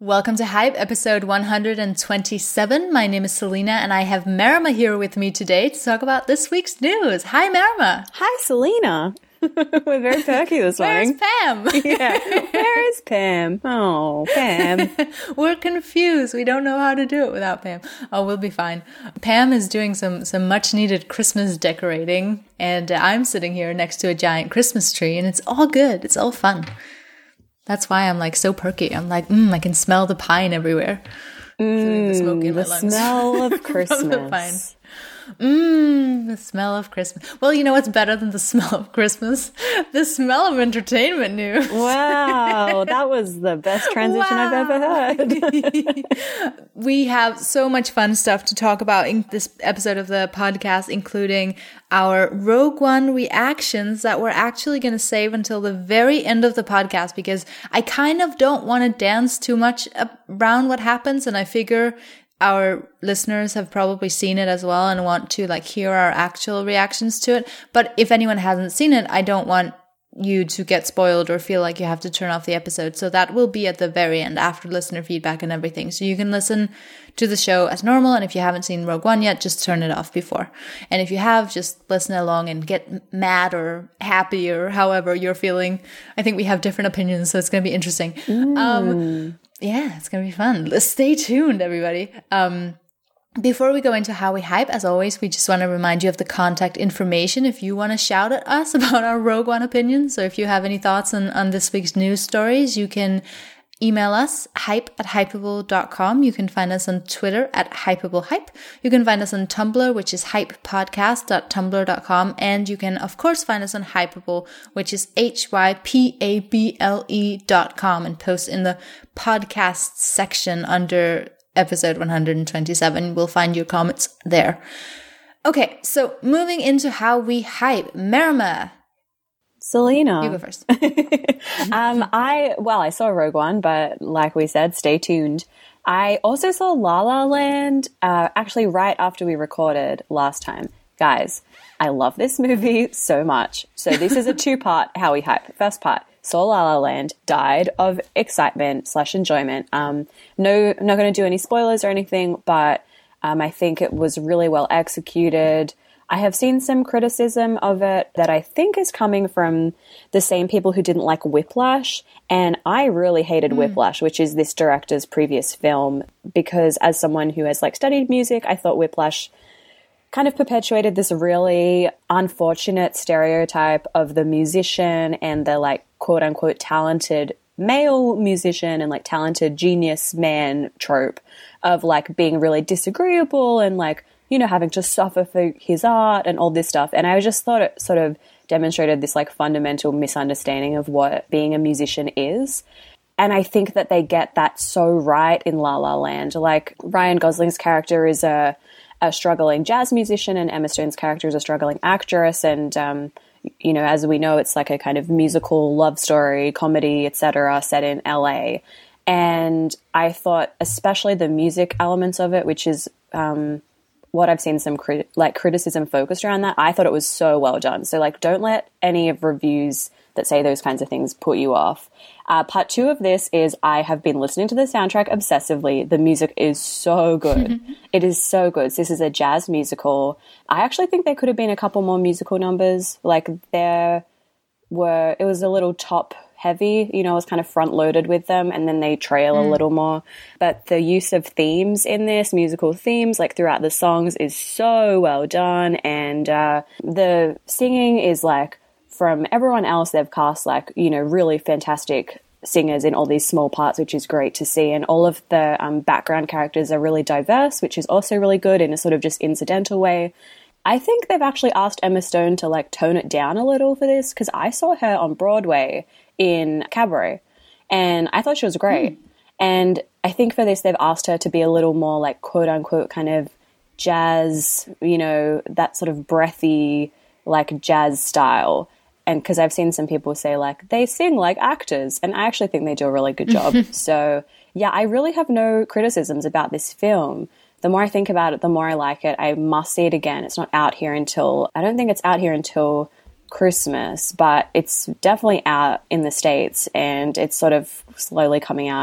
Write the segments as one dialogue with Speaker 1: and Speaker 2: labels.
Speaker 1: Welcome to Hype, episode 127. My name is Selena, and I have Marima here with me today to talk about this week's news. Hi, Marima.
Speaker 2: Hi, Selena. We're very perky this morning.
Speaker 1: Where's Pam?
Speaker 2: Yeah. Where is Pam? Oh, Pam.
Speaker 1: We're confused. We don't know how to do it without Pam. Oh, we'll be fine. Pam is doing some much-needed Christmas decorating, and I'm sitting here next to a giant Christmas tree, and it's all good. It's all fun. That's why I'm like so perky. I'm like, I can smell the pine everywhere.
Speaker 2: The smoke in my lungs. The smell of Christmas.
Speaker 1: From the pine. The smell of Christmas. Well, you know what's better than the smell of Christmas? The smell of entertainment news.
Speaker 2: Wow, that was the best transition I've ever heard.
Speaker 1: We have so much fun stuff to talk about in this episode of the podcast, including our Rogue One reactions that we're actually going to save until the very end of the podcast, because I kind of don't want to dance too much around what happens, and I figure our listeners have probably seen it as well and want to like hear our actual reactions to it. But if anyone hasn't seen it, I don't want you to get spoiled or feel like you have to turn off the episode. So that will be at the very end after listener feedback and everything. So you can listen to the show as normal. And if you haven't seen Rogue One yet, just turn it off before. And if you have, just listen along and get mad or happy or however you're feeling. I think we have different opinions, so it's going to be interesting. Yeah, it's going to be fun. Let's stay tuned, everybody. Before we go into how we hype, as always, we just want to remind you of the contact information if you want to shout at us about our Rogue One opinions. So if you have any thoughts on this week's news stories, you can email us, hype@hypeable.com. You can find us on Twitter @hypeablehype. You can find us on Tumblr, which is hypepodcast.tumblr.com. And you can, of course, find us on Hypeable, which is hypable.com, and post in the podcast section under episode 127. We'll find your comments there. Okay, so moving into how we hype. Marima.
Speaker 2: Selena.
Speaker 1: You go first.
Speaker 2: I saw Rogue One, but like we said, stay tuned. I also saw La La Land, actually right after we recorded last time. Guys, I love this movie so much. So this is a two-part how we hype. First part, saw La La Land, died of excitement / enjoyment. Not going to do any spoilers or anything, but I think it was really well executed. I have seen some criticism of it that I think is coming from the same people who didn't like Whiplash, and I really hated Whiplash, which is this director's previous film, because as someone who has like studied music, I thought Whiplash kind of perpetuated this really unfortunate stereotype of the musician and the like quote unquote talented male musician and like talented genius man trope of like being really disagreeable and like, you know, having to suffer for his art and all this stuff. And I just thought it sort of demonstrated this like fundamental misunderstanding of what being a musician is. And I think that they get that so right in La La Land. Like Ryan Gosling's character is a struggling jazz musician and Emma Stone's character is a struggling actress. And, you know, as we know, it's like a kind of musical love story, comedy, etc., set in LA. And I thought especially the music elements of it, which is what I've seen some criticism focused around that, I thought it was so well done. So like, don't let any of reviews that say those kinds of things put you off. Part two of this is I have been listening to the soundtrack obsessively. The music is so good. It is so good. So this is a jazz musical. I actually think there could have been a couple more musical numbers. Like it was a little top heavy, you know, it was kind of front loaded with them, and then they trail a little more. But the use of themes in this, musical themes, like throughout the songs, is so well done. And the singing is like, from everyone else they've cast, like, you know, really fantastic singers in all these small parts, which is great to see. And all of the background characters are really diverse, which is also really good in a sort of just incidental way. I think they've actually asked Emma Stone to like tone it down a little for this, because I saw her on Broadway in Cabaret and I thought she was great. And I think for this they've asked her to be a little more like quote unquote kind of jazz, you know, that sort of breathy like jazz style. And because I've seen some people say like they sing like actors, and I actually think they do a really good job. So yeah, I really have no criticisms about this film. The more I think about it, the more I like it. I must see it again. It's not out here until, I don't think it's out here until Christmas, but it's definitely out in the States, and it's sort of slowly coming out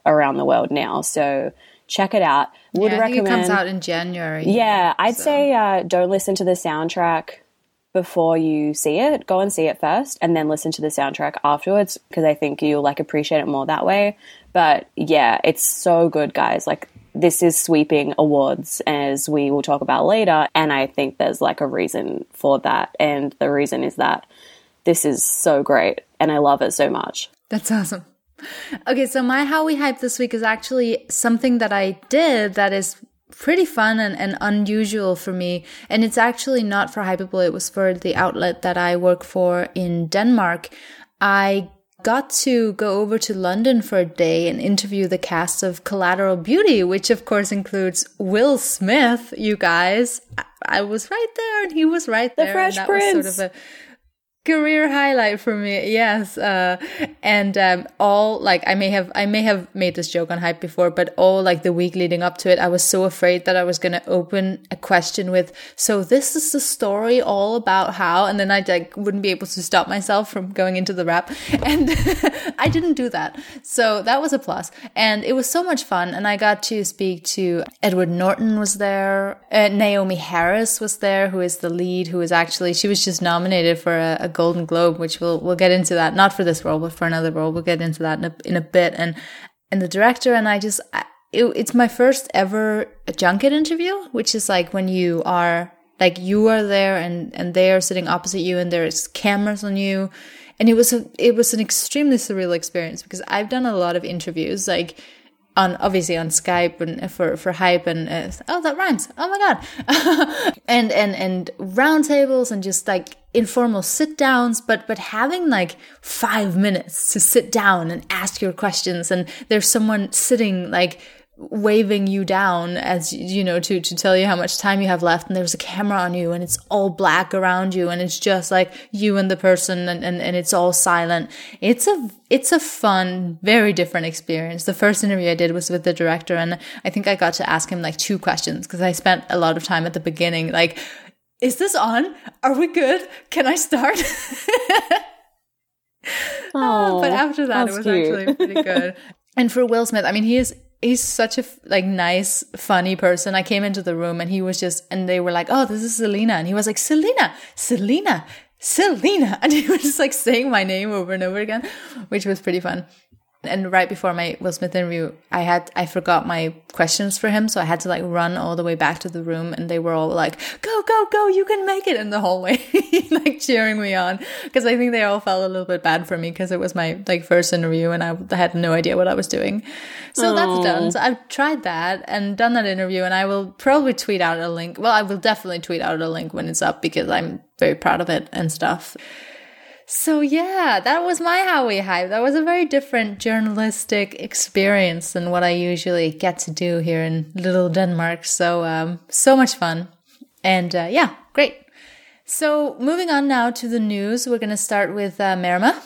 Speaker 2: around the world now. So check it out. Would recommend.
Speaker 1: I think it comes out in January.
Speaker 2: Yeah, I'd say don't listen to the soundtrack before you see it. Go and see it first and then listen to the soundtrack afterwards, because I think you'll like appreciate it more that way. But yeah, it's so good, guys. Like, this is sweeping awards, as we will talk about later, and I think there's like a reason for that, and the reason is that this is so great and I love it so much.
Speaker 1: That's awesome. Okay, so my How We Hype this week is actually something that I did that is pretty fun and unusual for me. And it's actually not for Hypable. It was for the outlet that I work for in Denmark. I got to go over to London for a day and interview the cast of Collateral Beauty, which of course includes Will Smith, you guys. I was right there and he was right there.
Speaker 2: The Fresh Prince.
Speaker 1: Was sort of a career highlight for me, yes. And all, like, I may have made this joke on Hype before, but all like the week leading up to it, I was so afraid that I was going to open a question with, so this is the story all about how, and then I like wouldn't be able to stop myself from going into the rap, and I didn't do that. So that was a plus, and it was so much fun. And I got to speak to Edward Norton was there, Naomi Harris was there, who is the lead, who is actually, she was just nominated for a Golden Globe, which we'll get into that, not for this role but for another role. We'll get into that in a bit. And the director, and it's my first ever junket interview, which is like when you are there and they are sitting opposite you and there's cameras on you, and it was an extremely surreal experience, because I've done a lot of interviews like obviously on Skype and for Hype, and oh, that rhymes, oh my god, and roundtables and just like informal sit downs, but having like 5 minutes to sit down and ask your questions, and there's someone sitting like waving you down, as you know, to tell you how much time you have left, and there's a camera on you and it's all black around you and it's just like you and the person, and it's all silent. It's a fun, very different experience. The first interview I did was with the director, and I think I got to ask him like 2 questions, because I spent a lot of time at the beginning like, is this on? Are we good? Can I start? But after that, it was cute. Actually pretty good. And for Will Smith, I mean, he's such a like nice, funny person. I came into the room and he was just, and they were like, oh, this is Selena. And he was like, Selena. And he was just like saying my name over and over again, which was pretty fun. And right before my Will Smith interview, I forgot my questions for him. So I had to like run all the way back to the room, and they were all like, go, go, go, you can make it, in the hallway, like cheering me on. Because I think they all felt a little bit bad for me, because it was my like first interview and I had no idea what I was doing. So that's done. So I've tried that and done that interview, and I will probably tweet out a link. Well, I will definitely tweet out a link when it's up, because I'm very proud of it and stuff. So yeah, that was my How We Hype. That was a very different journalistic experience than what I usually get to do here in little Denmark. So, so much fun. And yeah, great. So moving on now to the news, we're going to start with Merima.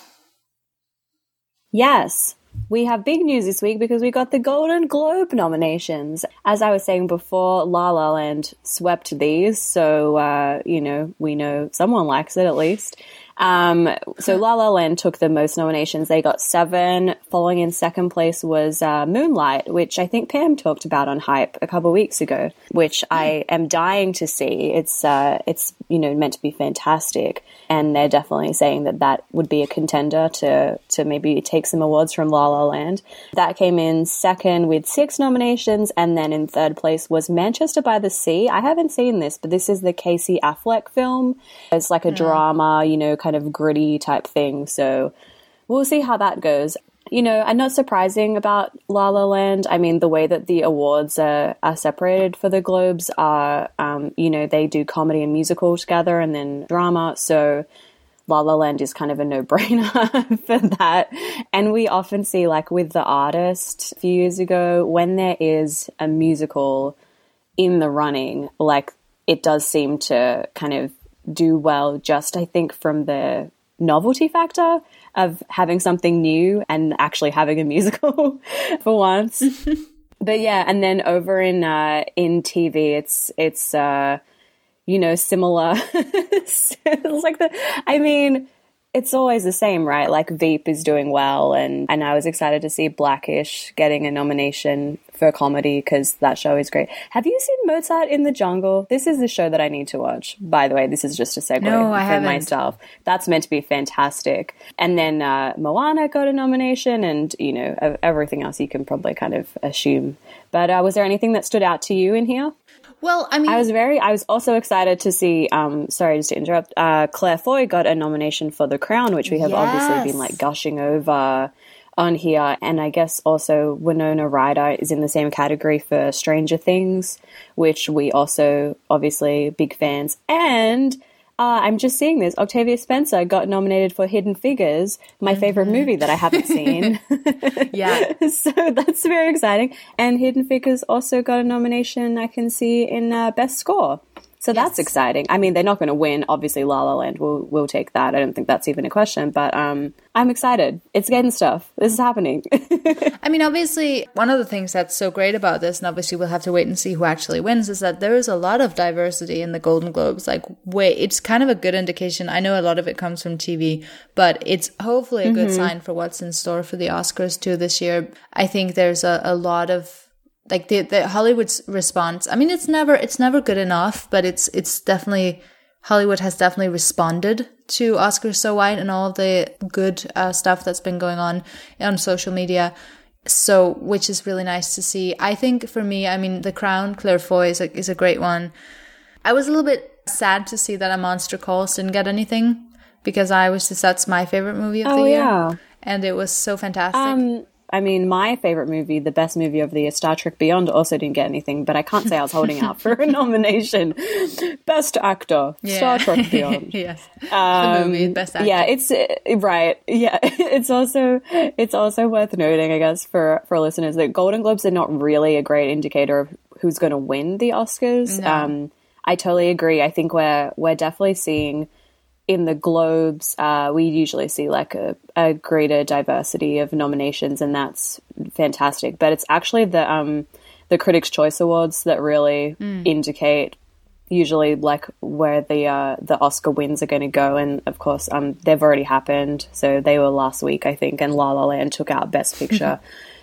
Speaker 2: Yes. We have big news this week because we got the Golden Globe nominations. As I was saying before, La La Land swept these, so, we know someone likes it at least. So La La Land took the most nominations. They got 7. Following in second place was Moonlight, which I think Pam talked about on Hype a couple of weeks ago, which I am dying to see. It's meant to be fantastic, and they're definitely saying that would be a contender to maybe take some awards from La La Land. That came in second with 6 nominations, and then in third place was Manchester by the Sea. I haven't seen this, but this is the Casey Affleck film. It's like a drama, kind of gritty type thing. So we'll see how that goes. And not surprising about La La Land. I mean, the way that the awards are separated for the Globes are, they do comedy and musical together and then drama. So La La Land is kind of a no-brainer for that. And we often see, like with The Artist a few years ago, when there is a musical in the running, like it does seem to kind of do well, just I think from the novelty factor of having something new and actually having a musical for once. But yeah, and then over in TV, it's similar. It's like it's always the same, right? Like Veep is doing well, and I was excited to see Blackish getting a nomination for comedy because that show is great. Have you seen Mozart in the Jungle? This is the show that I need to watch. By the way, this is just a segue for myself. That's meant to be fantastic. And then Moana got a nomination, and you know, everything else you can probably kind of assume. But was there anything that stood out to you in here?
Speaker 1: Well, I mean,
Speaker 2: I was also excited to see, sorry, just to interrupt, Claire Foy got a nomination for The Crown, which we have obviously been like gushing over on here. And I guess also Winona Ryder is in the same category for Stranger Things, which we also obviously big fans. And I'm just seeing this. Octavia Spencer got nominated for Hidden Figures, my favorite movie that I haven't seen.
Speaker 1: Yeah.
Speaker 2: So that's very exciting. And Hidden Figures also got a nomination I can see in Best Score. So that's exciting. I mean, they're not going to win. Obviously, La La Land will take that. I don't think that's even a question. But I'm excited. It's getting stuff. This is happening.
Speaker 1: I mean, obviously, one of the things that's so great about this, and obviously we'll have to wait and see who actually wins, is that there is a lot of diversity in the Golden Globes. Like, it's kind of a good indication. I know a lot of it comes from TV, but it's hopefully a good sign for what's in store for the Oscars too this year. I think there's a lot of like the Hollywood's response. I mean, it's never good enough, but it's definitely, Hollywood has definitely responded to Oscars So White and all of the good stuff that's been going on social media. So, which is really nice to see. I think for me, I mean, The Crown, Claire Foy is a great one. I was a little bit sad to see that A Monster Calls didn't get anything because that's my favorite movie of the year. Yeah. And it was so fantastic.
Speaker 2: I mean, my favorite movie, the best movie of the year, Star Trek Beyond, also didn't get anything, but I can't say I was holding out for a nomination. Best actor, Star Trek Beyond.
Speaker 1: Yes, the movie, best actor.
Speaker 2: Yeah, it's right. Yeah, it's also worth noting, I guess, for listeners that Golden Globes are not really a great indicator of who's going to win the Oscars. No. I totally agree. I think we're definitely seeing. In the Globes, we usually see like a greater diversity of nominations, and that's fantastic. But it's actually the Critics' Choice Awards that really indicate usually like where the Oscar wins are going to go. And of course, they've already happened. So they were last week, I think, and La La Land took out Best Picture.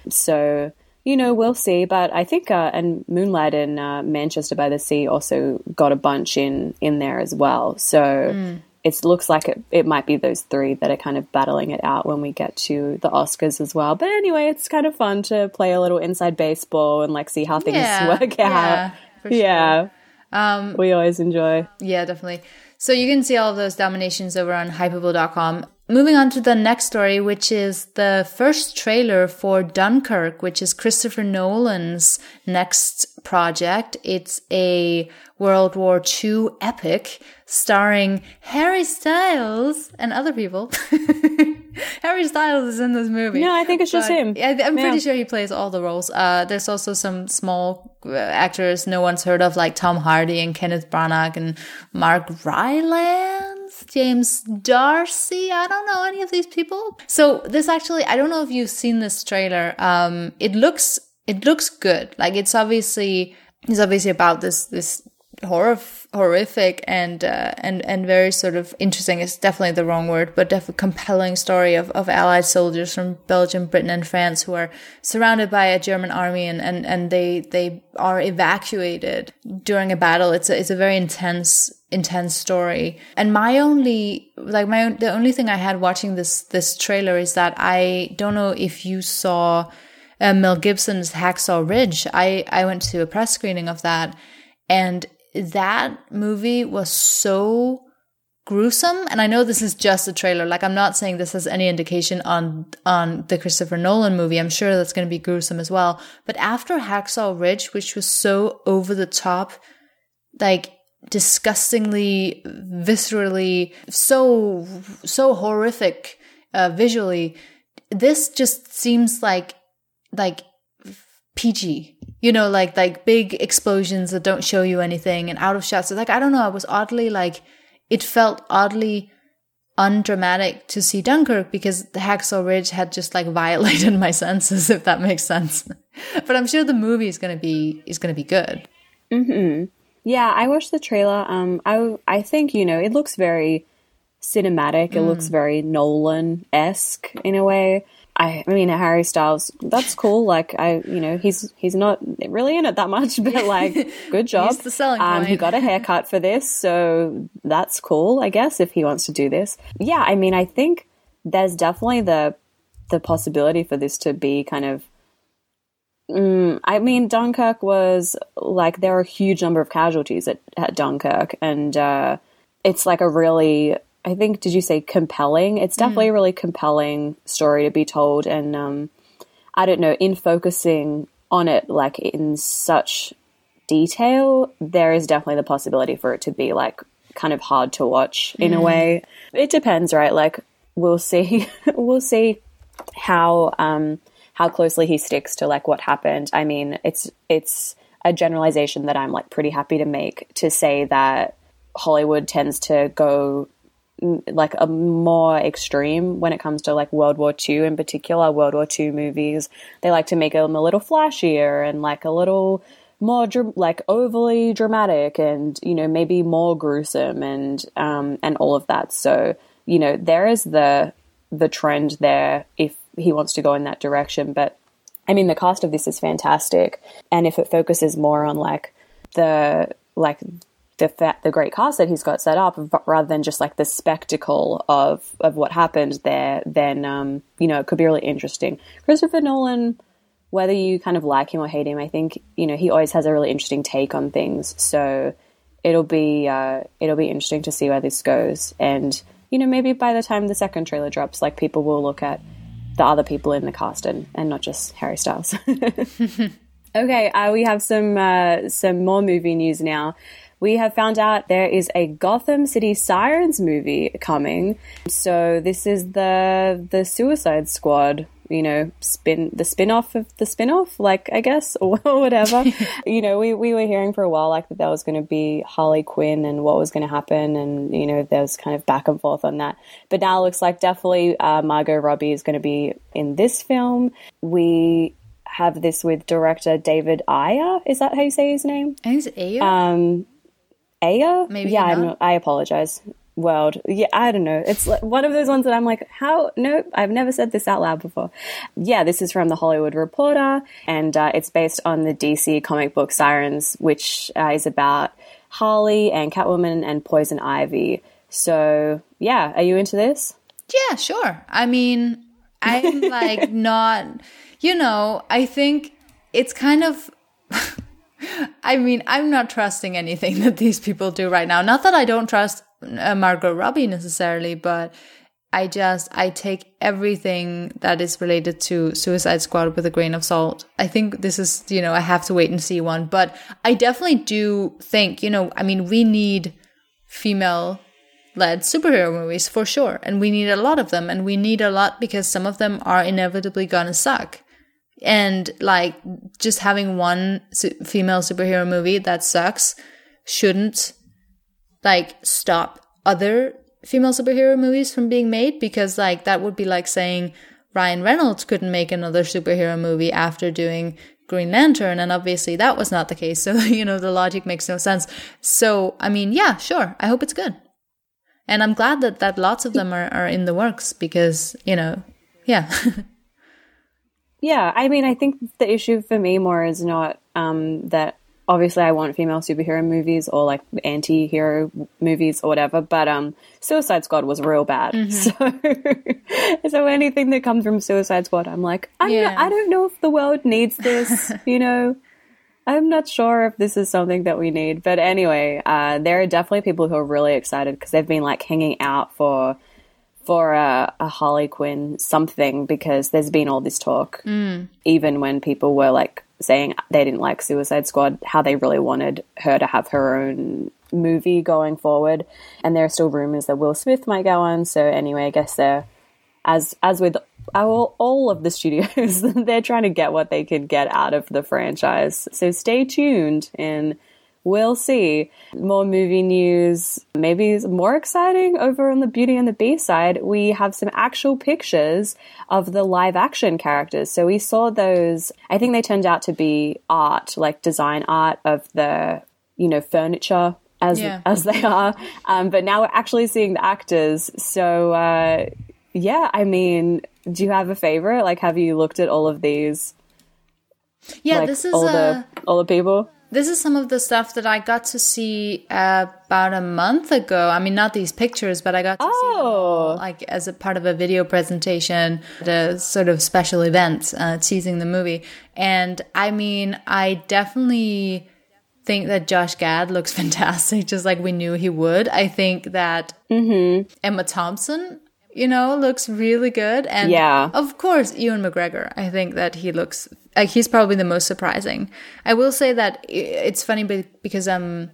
Speaker 2: So, you know, we'll see. But I think and Moonlight and Manchester by the Sea also got a bunch in there as well. So. It looks like it might be those three that are kind of battling it out when we get to the Oscars as well. But anyway, it's kind of fun to play a little inside baseball and like see how things work out.
Speaker 1: For sure.
Speaker 2: We always enjoy.
Speaker 1: Yeah, definitely. So you can see all of those nominations over on hypable.com. Moving on to the next story, which is the first trailer for Dunkirk, which is Christopher Nolan's next project. It's a World War II epic starring Harry Styles and other people. Harry Styles is in this movie.
Speaker 2: No, I think it's just him.
Speaker 1: I'm pretty sure he plays all the roles. There's also some small actors no one's heard of, like Tom Hardy and Kenneth Branagh and Mark Rylance, James Darcy. I don't know any of these people. So this actually, I don't know if you've seen this trailer. It looks good. Like it's obviously about this horrific and very sort of interesting, it's definitely the wrong word, but definitely compelling story of Allied soldiers from Belgium, Britain and France who are surrounded by a German army and they are evacuated during a battle. It's a very intense story. And the only thing I had watching this trailer is that I don't know if you saw Mel Gibson's Hacksaw Ridge. I went to a press screening of that, and that movie was so gruesome. And I know this is just a trailer. Like, I'm not saying this has any indication on the Christopher Nolan movie. I'm sure that's going to be gruesome as well. But after Hacksaw Ridge, which was so over the top, like disgustingly, viscerally, so horrific visually, this just seems like PG. You know, like big explosions that don't show you anything and out of shots. So like, I don't know, I was oddly it felt oddly undramatic to see Dunkirk because the Hacksaw Ridge had just like violated my senses, if that makes sense. But I'm sure the movie is gonna be good.
Speaker 2: Mm-hmm. Yeah, I watched the trailer. I think, you know, it looks very cinematic. It looks very Nolan-esque in a way. I mean, Harry Styles, that's cool. Like, he's not really in it that much, but like, good job.
Speaker 1: He's the selling point.
Speaker 2: He got a haircut for this, so that's cool, I guess, if he wants to do this. Yeah, I mean, I think there's definitely the possibility for this to be kind of, I mean, Dunkirk was like, there were a huge number of casualties at Dunkirk, and it's like a really, I think, did you say compelling? It's definitely a really compelling story to be told. And I don't know, in focusing on it like in such detail, there is definitely the possibility for it to be like kind of hard to watch in a way. It depends, right? Like, we'll see, we'll see how closely he sticks to like what happened. I mean, it's a generalization that I'm like pretty happy to make, to say that Hollywood tends to go like a more extreme when it comes to like World War II in particular. World War II movies, they like to make them a little flashier and like a little more like overly dramatic, and maybe more gruesome, and all of that. So there is the trend there if he wants to go in that direction. But I mean, the cast of this is fantastic, and if it focuses more on like the great cast that he's got set up, rather than just like the spectacle of what happened there, then it could be really interesting. Christopher Nolan, whether you kind of like him or hate him, I think he always has a really interesting take on things. So it'll be interesting to see where this goes, and maybe by the time the second trailer drops, like, people will look at the other people in the cast and not just Harry Styles. Okay, we have some more movie news now. We have found out there is a Gotham City Sirens movie coming. So this is the Suicide Squad, the spin-off of the spin-off, like, I guess, or whatever. We were hearing for a while like that there was going to be Harley Quinn and what was going to happen, and there's kind of back and forth on that. But now it looks like definitely Margot Robbie is going to be in this film. We have this with director David Ayer. Is that how you say his name?
Speaker 1: I think it's Ayer.
Speaker 2: Ayer?
Speaker 1: Maybe
Speaker 2: yeah, I apologize. World. Yeah, I don't know. It's like one of those ones that I'm like, how? Nope, I've never said this out loud before. Yeah, this is from The Hollywood Reporter, and it's based on the DC comic book Sirens, which is about Harley and Catwoman and Poison Ivy. So, yeah, are you into this?
Speaker 1: Yeah, sure. I mean, I'm like not, I think it's kind of... I mean, I'm not trusting anything that these people do right now. Not that I don't trust Margot Robbie necessarily, but I take everything that is related to Suicide Squad with a grain of salt. I think this is, I have to wait and see one. But I definitely do think, I mean, we need female-led superhero movies for sure. And we need a lot of them. And we need a lot because some of them are inevitably gonna suck. And like, just having one female superhero movie that sucks shouldn't like stop other female superhero movies from being made, because like that would be like saying Ryan Reynolds couldn't make another superhero movie after doing Green Lantern, and obviously that was not the case. So the logic makes no sense. So I mean, yeah, sure, I hope it's good, and I'm glad that lots of them are in the works, because yeah.
Speaker 2: Yeah, I mean, I think the issue for me more is not that obviously I want female superhero movies or like anti-hero movies or whatever, but Suicide Squad was real bad. Mm-hmm. So anything that comes from Suicide Squad, I'm like, I don't know if the world needs this, I'm not sure if this is something that we need. But anyway, there are definitely people who are really excited because they've been like hanging out for a Harley Quinn something, because there's been all this talk, even when people were like saying they didn't like Suicide Squad, how they really wanted her to have her own movie going forward. And there are still rumors that Will Smith might go on. So anyway, I guess they're, as with all of the studios, they're trying to get what they could get out of the franchise. So stay tuned, and we'll see. More movie news, maybe more exciting over on the Beauty and the Beast side. We have some actual pictures of the live action characters. So we saw those, I think they turned out to be art, like design art of the, furniture as they are. But now we're actually seeing the actors. So yeah, I mean, do you have a favorite? Like, have you looked at all of these?
Speaker 1: Yeah,
Speaker 2: like,
Speaker 1: this is
Speaker 2: all the people.
Speaker 1: This is some of the stuff that I got to see about a month ago. I mean, not these pictures, but I got to see them all, like as a part of a video presentation, the sort of special event teasing the movie. And I mean, I definitely think that Josh Gad looks fantastic, just like we knew he would. I think that Emma Thompson, you know, looks really good. And of course, Ewan McGregor, I think that he looks like he's probably the most surprising. I will say that it's funny because Ian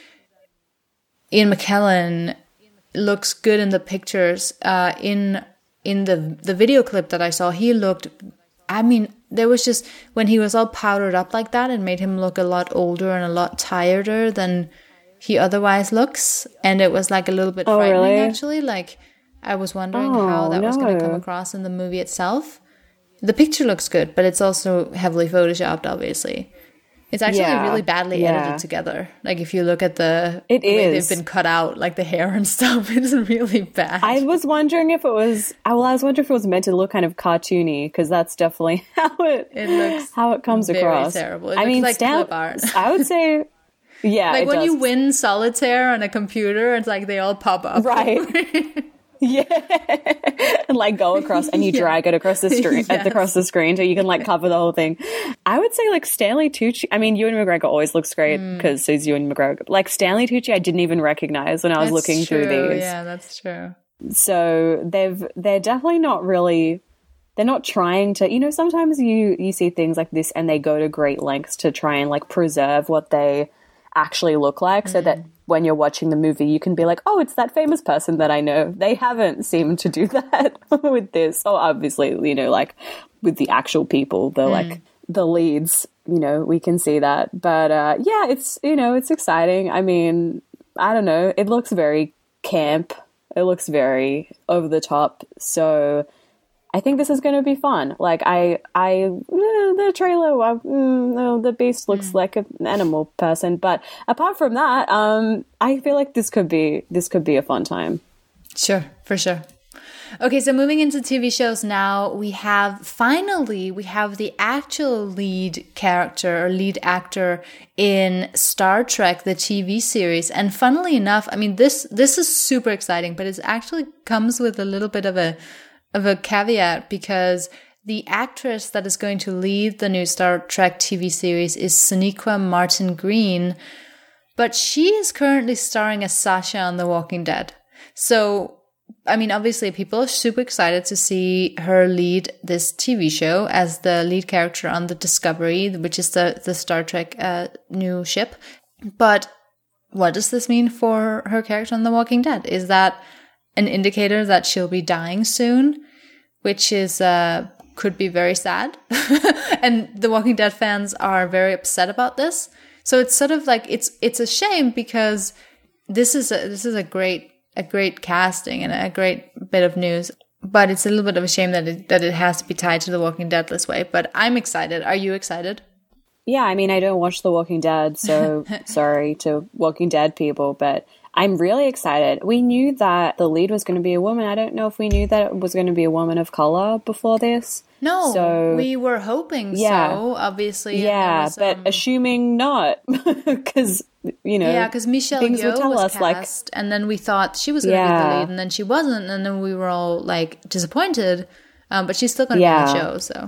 Speaker 1: McKellen looks good in the pictures. In the video clip that I saw, he looked, I mean, there was just, when he was all powdered up like that, it made him look a lot older and a lot tireder than he otherwise looks. And it was like a little bit frightening,
Speaker 2: really?
Speaker 1: Actually. Like, I was wondering how that was going to come across in the movie itself. The picture looks good, but it's also heavily photoshopped, obviously. It's actually really badly edited together. Like, if you look at the way they've been cut out, like the hair and stuff, it's really bad.
Speaker 2: I was wondering if it was, I was wondering if it was meant to look kind of cartoony, because that's definitely how it comes across.
Speaker 1: Terrible. It looks like clip art.
Speaker 2: I would say,
Speaker 1: like when you win solitaire on a computer, it's like they all pop up.
Speaker 2: Right. Yeah, and like go across, and you drag it across the screen, across the screen, so you can like cover the whole thing. I would say like Stanley Tucci. I mean, Ewan McGregor always looks great because he's Ewan McGregor. Like Stanley Tucci, I didn't even recognize when I was looking through these.
Speaker 1: Yeah, that's true.
Speaker 2: So they're definitely not really. They're not trying to. You know, sometimes you see things like this, and they go to great lengths to try and like preserve what they actually look like, so that when you're watching the movie, you can be like, oh, it's that famous person that I know. They haven't seemed to do that with this. Oh, obviously, you know, like with the actual people, the like the leads, you know, we can see that. But yeah, it's, you know, it's exciting. I mean, I don't know. It looks very camp. It looks very over the top. So I think this is going to be fun. Like the trailer, no, the beast looks like an animal person. But apart from that, I feel like this could be a fun time.
Speaker 1: Sure, for sure. Okay, so moving into TV shows now, we have the actual lead character or lead actor in Star Trek, the TV series. And funnily enough, I mean, this is super exciting, but it actually comes with a little bit of a caveat, because the actress that is going to lead the new Star Trek TV series is Sonequa Martin Green, but she is currently starring as Sasha on The Walking Dead. So, I mean, obviously people are super excited to see her lead this TV show as the lead character on the Discovery, which is the Star Trek new ship. But what does this mean for her character on The Walking Dead? Is that an indicator that she'll be dying soon, which is could be very sad. And The Walking Dead fans are very upset about this. So it's sort of like it's a shame, because this is a great casting and a great bit of news. But it's a little bit of a shame that it has to be tied to The Walking Dead this way. But I'm excited. Are you excited?
Speaker 2: Yeah, I mean, I don't watch The Walking Dead, so sorry to Walking Dead people, but I'm really excited. We knew that the lead was going to be a woman. I don't know if we knew that it was going to be a woman of color before this.
Speaker 1: No,
Speaker 2: so,
Speaker 1: we were hoping so, obviously.
Speaker 2: Yeah, but assuming not, because, you know,
Speaker 1: yeah, because Michelle Yeoh was cast, and then we thought she was going to be the lead, and then she wasn't, and then we were all, like, disappointed, but she's still going to be on the show, so.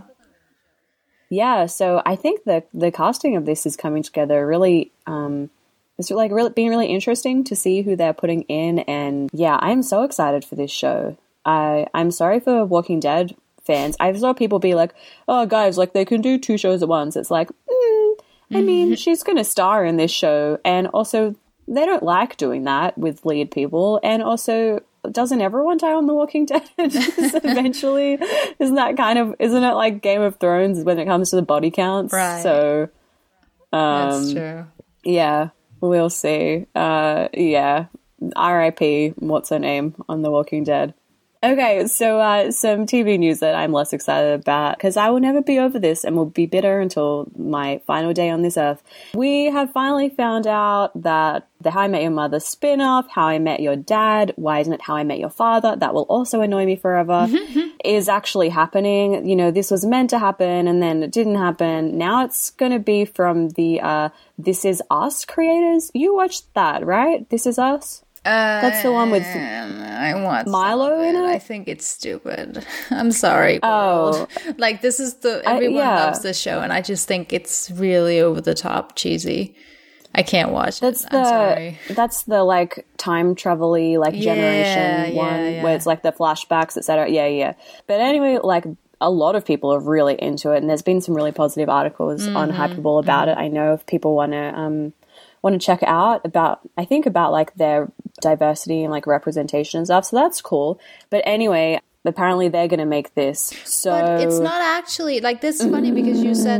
Speaker 2: Yeah, so I think that the casting of this is coming together really... it's like being really interesting to see who they're putting in, and yeah, I'm so excited for this show. I'm sorry for Walking Dead fans. I saw people be like, "Oh, guys, like they can do 2 shows at once." It's like, I mean, she's going to star in this show, and also they don't like doing that with lead people, and also doesn't everyone die on The Walking Dead eventually? Isn't it like Game of Thrones when it comes to the body counts?
Speaker 1: Right.
Speaker 2: So,
Speaker 1: that's true.
Speaker 2: Yeah. We'll see. Yeah. R.I.P. What's her name on The Walking Dead? Okay, so some TV news that I'm less excited about, because I will never be over this and will be bitter until my final day on this earth. We have finally found out that the How I Met Your Mother spin-off, How I Met Your Dad, Why Isn't It How I Met Your Father, that will also annoy me forever, is actually happening. You know, this was meant to happen and then it didn't happen. Now it's going to be from the This Is Us creators. You watched that, right? This Is Us? That's the one with
Speaker 1: I want
Speaker 2: Milo in it.
Speaker 1: I think it's stupid. I'm sorry. World. Like this is everyone loves this show, and I just think it's really over the top cheesy. I can't watch it. I'm sorry.
Speaker 2: That's the like time travel-y like generation one where it's like the flashbacks, etc. Yeah. But anyway, like a lot of people are really into it, and there's been some really positive articles on Hypable about it. I know if people want to check it out about like their diversity and like representation and stuff. So that's cool. But anyway, apparently they're going to make this. So
Speaker 1: but it's not actually like this is funny because you said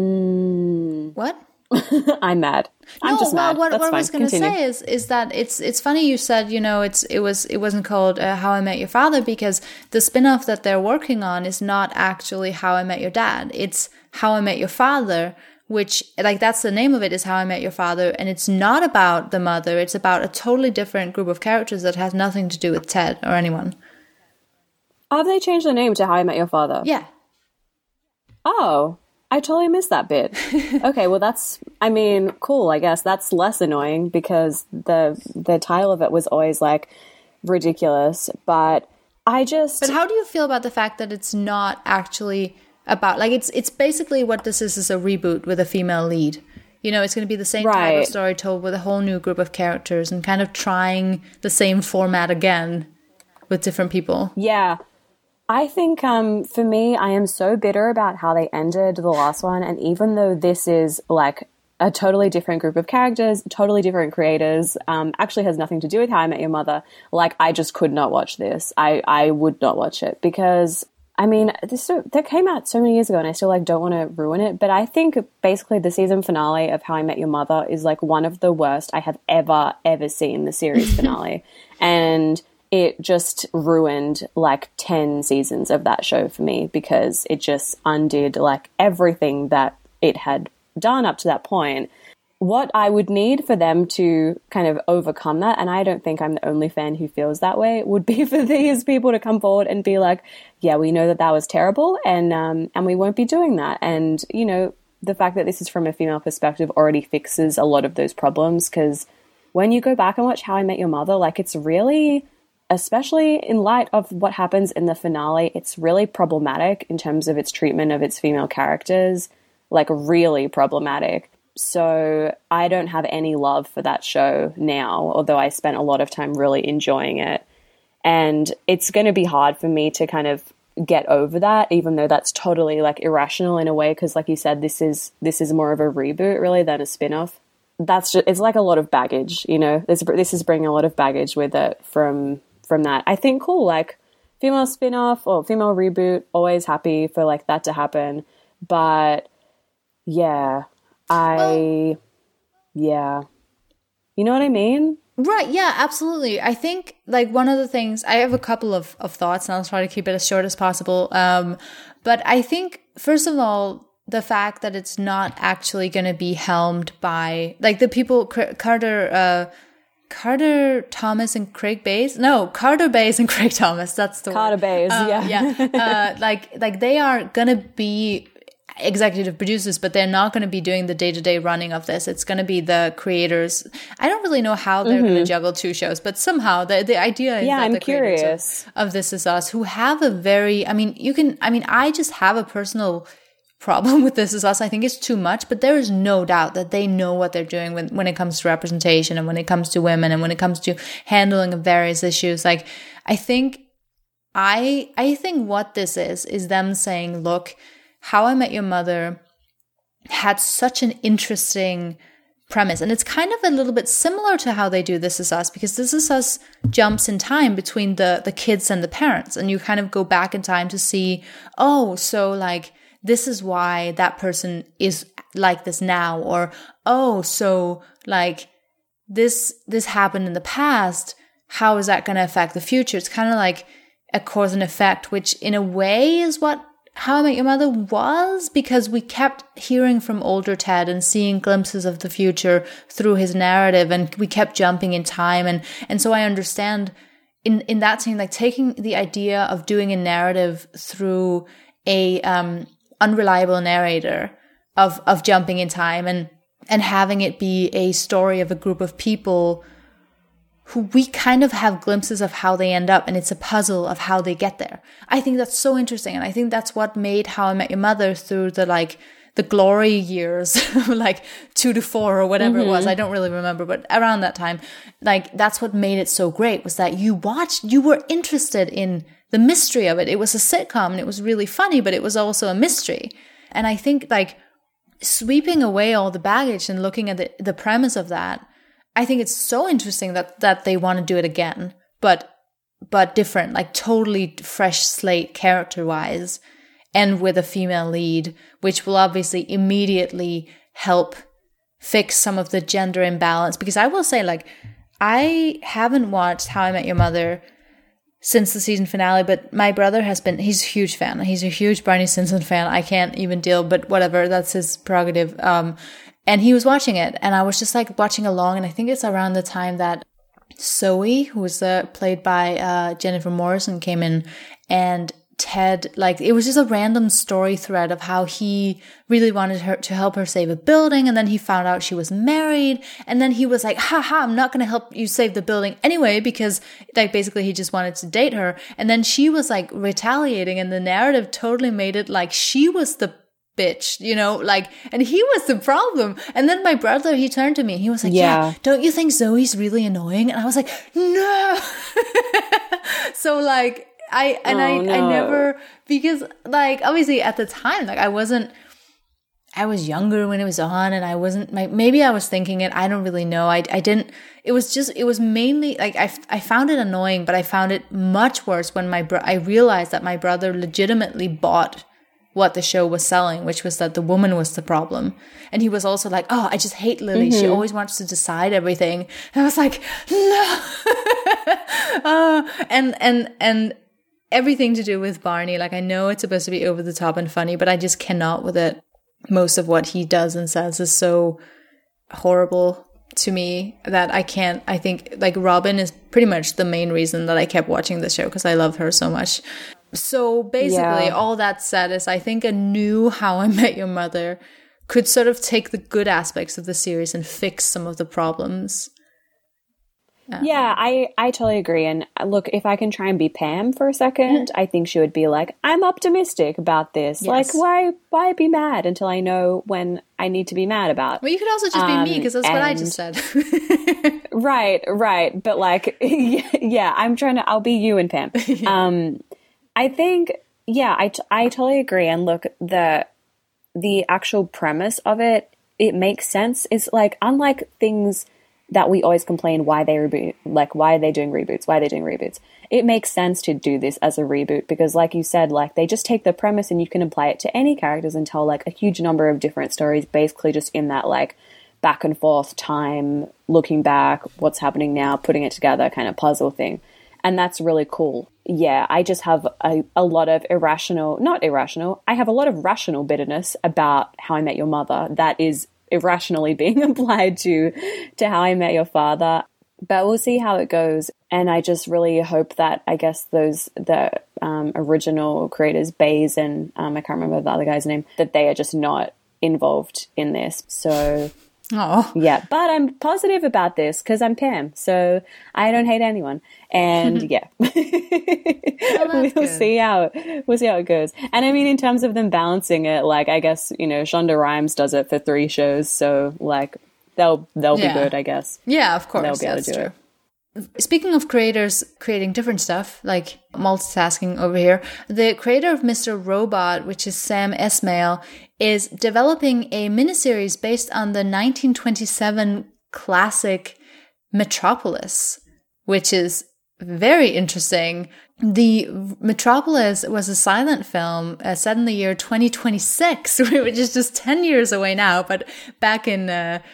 Speaker 1: what?
Speaker 2: I'm mad. I'm just mad.
Speaker 1: What I was going to say is that it's funny you said, you know, it wasn't called How I Met Your Father because the spin-off that they're working on is not actually How I Met Your Dad. It's How I Met Your Father, which, like, that's the name of it, is How I Met Your Father, and it's not about the mother, it's about a totally different group of characters that has nothing to do with Ted or anyone.
Speaker 2: Have they changed the name to How I Met Your Father?
Speaker 1: Yeah.
Speaker 2: Oh, I totally missed that bit. Okay, well that's, I mean, cool, I guess. That's less annoying because the title of it was always, like, ridiculous, but I just...
Speaker 1: But how do you feel about the fact that it's not actually... about like it's basically what this is a reboot with a female lead. You know, it's going to be the same type of story told with a whole new group of characters and kind of trying the same format again with different people.
Speaker 2: Yeah. I think for me, I am so bitter about how they ended the last one, and even though this is like a totally different group of characters, totally different creators, actually has nothing to do with How I Met Your Mother, like I just could not watch this. I would not watch it because I mean, that came out so many years ago and I still like don't want to ruin it. But I think basically the season finale of How I Met Your Mother is like one of the worst I have ever seen, the series finale. And it just ruined like 10 seasons of that show for me because it just undid like everything that it had done up to that point. What I would need for them to kind of overcome that, and I don't think I'm the only fan who feels that way, would be for these people to come forward and be like, yeah, we know that that was terrible and we won't be doing that. And, you know, the fact that this is from a female perspective already fixes a lot of those problems because when you go back and watch How I Met Your Mother, like it's really, especially in light of what happens in the finale, it's really problematic in terms of its treatment of its female characters, like really problematic. So I don't have any love for that show now, although I spent a lot of time really enjoying it. And it's going to be hard for me to kind of get over that, even though that's totally like irrational in a way, because like you said, this is more of a reboot really than a spin-off. That's just, it's like a lot of baggage, you know. This is bringing a lot of baggage with it from that. I think cool, like female spin-off or female reboot, always happy for like that to happen. But yeah. You know what I mean?
Speaker 1: Right, yeah, absolutely. I think, like, one of the things, I have a couple of thoughts, and I'll try to keep it as short as possible. But I think, first of all, the fact that it's not actually going to be helmed by, like, the people, Carter Thomas and Craig Bays? No, Carter Bays and Craig Thomas, that's the
Speaker 2: Carter
Speaker 1: word.
Speaker 2: Bays, yeah.
Speaker 1: Like, they are going to be executive producers, but they're not going to be doing the day-to-day running of this. It's going to be the creators. I don't really know how they're going to juggle two shows, but somehow the idea is that
Speaker 2: I'm
Speaker 1: the creators
Speaker 2: curious
Speaker 1: of This Is Us, who have a very, I just have a personal problem with This Is Us. I think it's too much, but there is no doubt that they know what they're doing when it comes to representation and when it comes to women and when it comes to handling of various issues. Like, I think what this is them saying, look, How I Met Your Mother had such an interesting premise. And it's kind of a little bit similar to how they do This Is Us, because This Is Us jumps in time between the kids and the parents. And you kind of go back in time to see, oh, so like, this is why that person is like this now. Or, oh, so like, this happened in the past. How is that going to affect the future? It's kind of like, a cause and effect, which in a way is what How I Met Your Mother was, because we kept hearing from older Ted and seeing glimpses of the future through his narrative, and we kept jumping in time. And so I understand in that scene, like taking the idea of doing a narrative through a unreliable narrator of jumping in time and having it be a story of a group of people who we kind of have glimpses of how they end up, and it's a puzzle of how they get there. I think that's so interesting, and I think that's what made How I Met Your Mother through the glory years, like 2 to 4 or whatever it was. I don't really remember, but around that time, like that's what made it so great, was that you were interested in the mystery of it. It was a sitcom and it was really funny, but it was also a mystery. And I think like sweeping away all the baggage and looking at the premise of that, I think it's so interesting that they want to do it again, but different, like totally fresh slate character-wise, and with a female lead, which will obviously immediately help fix some of the gender imbalance. Because I will say, like, I haven't watched How I Met Your Mother since the season finale, but my brother he's a huge fan. He's a huge Barney Stinson fan. I can't even deal, but whatever, that's his prerogative. And he was watching it, and I was just like watching along, and I think it's around the time that Zoe, who was played by Jennifer Morrison, came in, and Ted, like, it was just a random story thread of how he really wanted her to help her save a building, and then he found out she was married, and then he was like, haha, I'm not going to help you save the building anyway, because like basically he just wanted to date her. And then she was like retaliating, and the narrative totally made it like she was the bitch, you know, like, and he was the problem. And then my brother, he turned to me and he was like, yeah, don't you think Zoe's really annoying? And I was like, no. So like, I never, because like, obviously at the time, like I was younger when it was on, and I wasn't, maybe I was thinking it, I don't really know. I didn't, it was mainly like, I found it annoying, but I found it much worse when I realized that my brother legitimately bought what the show was selling, which was that the woman was the problem. And he was also like, oh, I just hate Lily. She always wants to decide everything. And I was like, no. And everything to do with Barney, like I know it's supposed to be over the top and funny, but I just cannot with it. Most of what he does and says is so horrible to me that I can't. I think like Robin is pretty much the main reason that I kept watching the show, because I love her so much. So basically, all that said is I think a new How I Met Your Mother could sort of take the good aspects of the series and fix some of the problems.
Speaker 2: Yeah, I totally agree. And look, if I can try and be Pam for a second, I think she would be like, I'm optimistic about this. Yes. Like, why be mad until I know when I need to be mad about?
Speaker 1: Well, you could also just be me, because that's what I just said.
Speaker 2: Right. But like, yeah, I'll be you and Pam. I think, yeah, I totally agree. And look, the actual premise of it makes sense. It's like, unlike things that we always complain why they reboot, like why are they doing reboots? It makes sense to do this as a reboot, because like you said, like they just take the premise and you can apply it to any characters and tell like a huge number of different stories, basically just in that like back and forth time, looking back, what's happening now, putting it together kind of puzzle thing. And that's really cool. Yeah, I just have a lot of I have a lot of rational bitterness about How I Met Your Mother that is irrationally being applied to How I Met Your Father. But we'll see how it goes. And I just really hope that, I guess, the original creators, Bays and I can't remember the other guy's name, that they are just not involved in this. So...
Speaker 1: Oh.
Speaker 2: Yeah, but I'm positive about this because I'm Pam, so I don't hate anyone. And yeah, we'll see how it goes. And I mean, in terms of them balancing it, like I guess Shonda Rhimes does it for 3 shows, so like they'll be good, I guess.
Speaker 1: Yeah, of course,
Speaker 2: they'll be able to do it.
Speaker 1: Speaking of creators creating different stuff, like multitasking over here, the creator of Mr. Robot, which is Sam Esmail, is developing a miniseries based on the 1927 classic Metropolis, which is very interesting. The Metropolis was a silent film set in the year 2026, which is just 10 years away now, but back in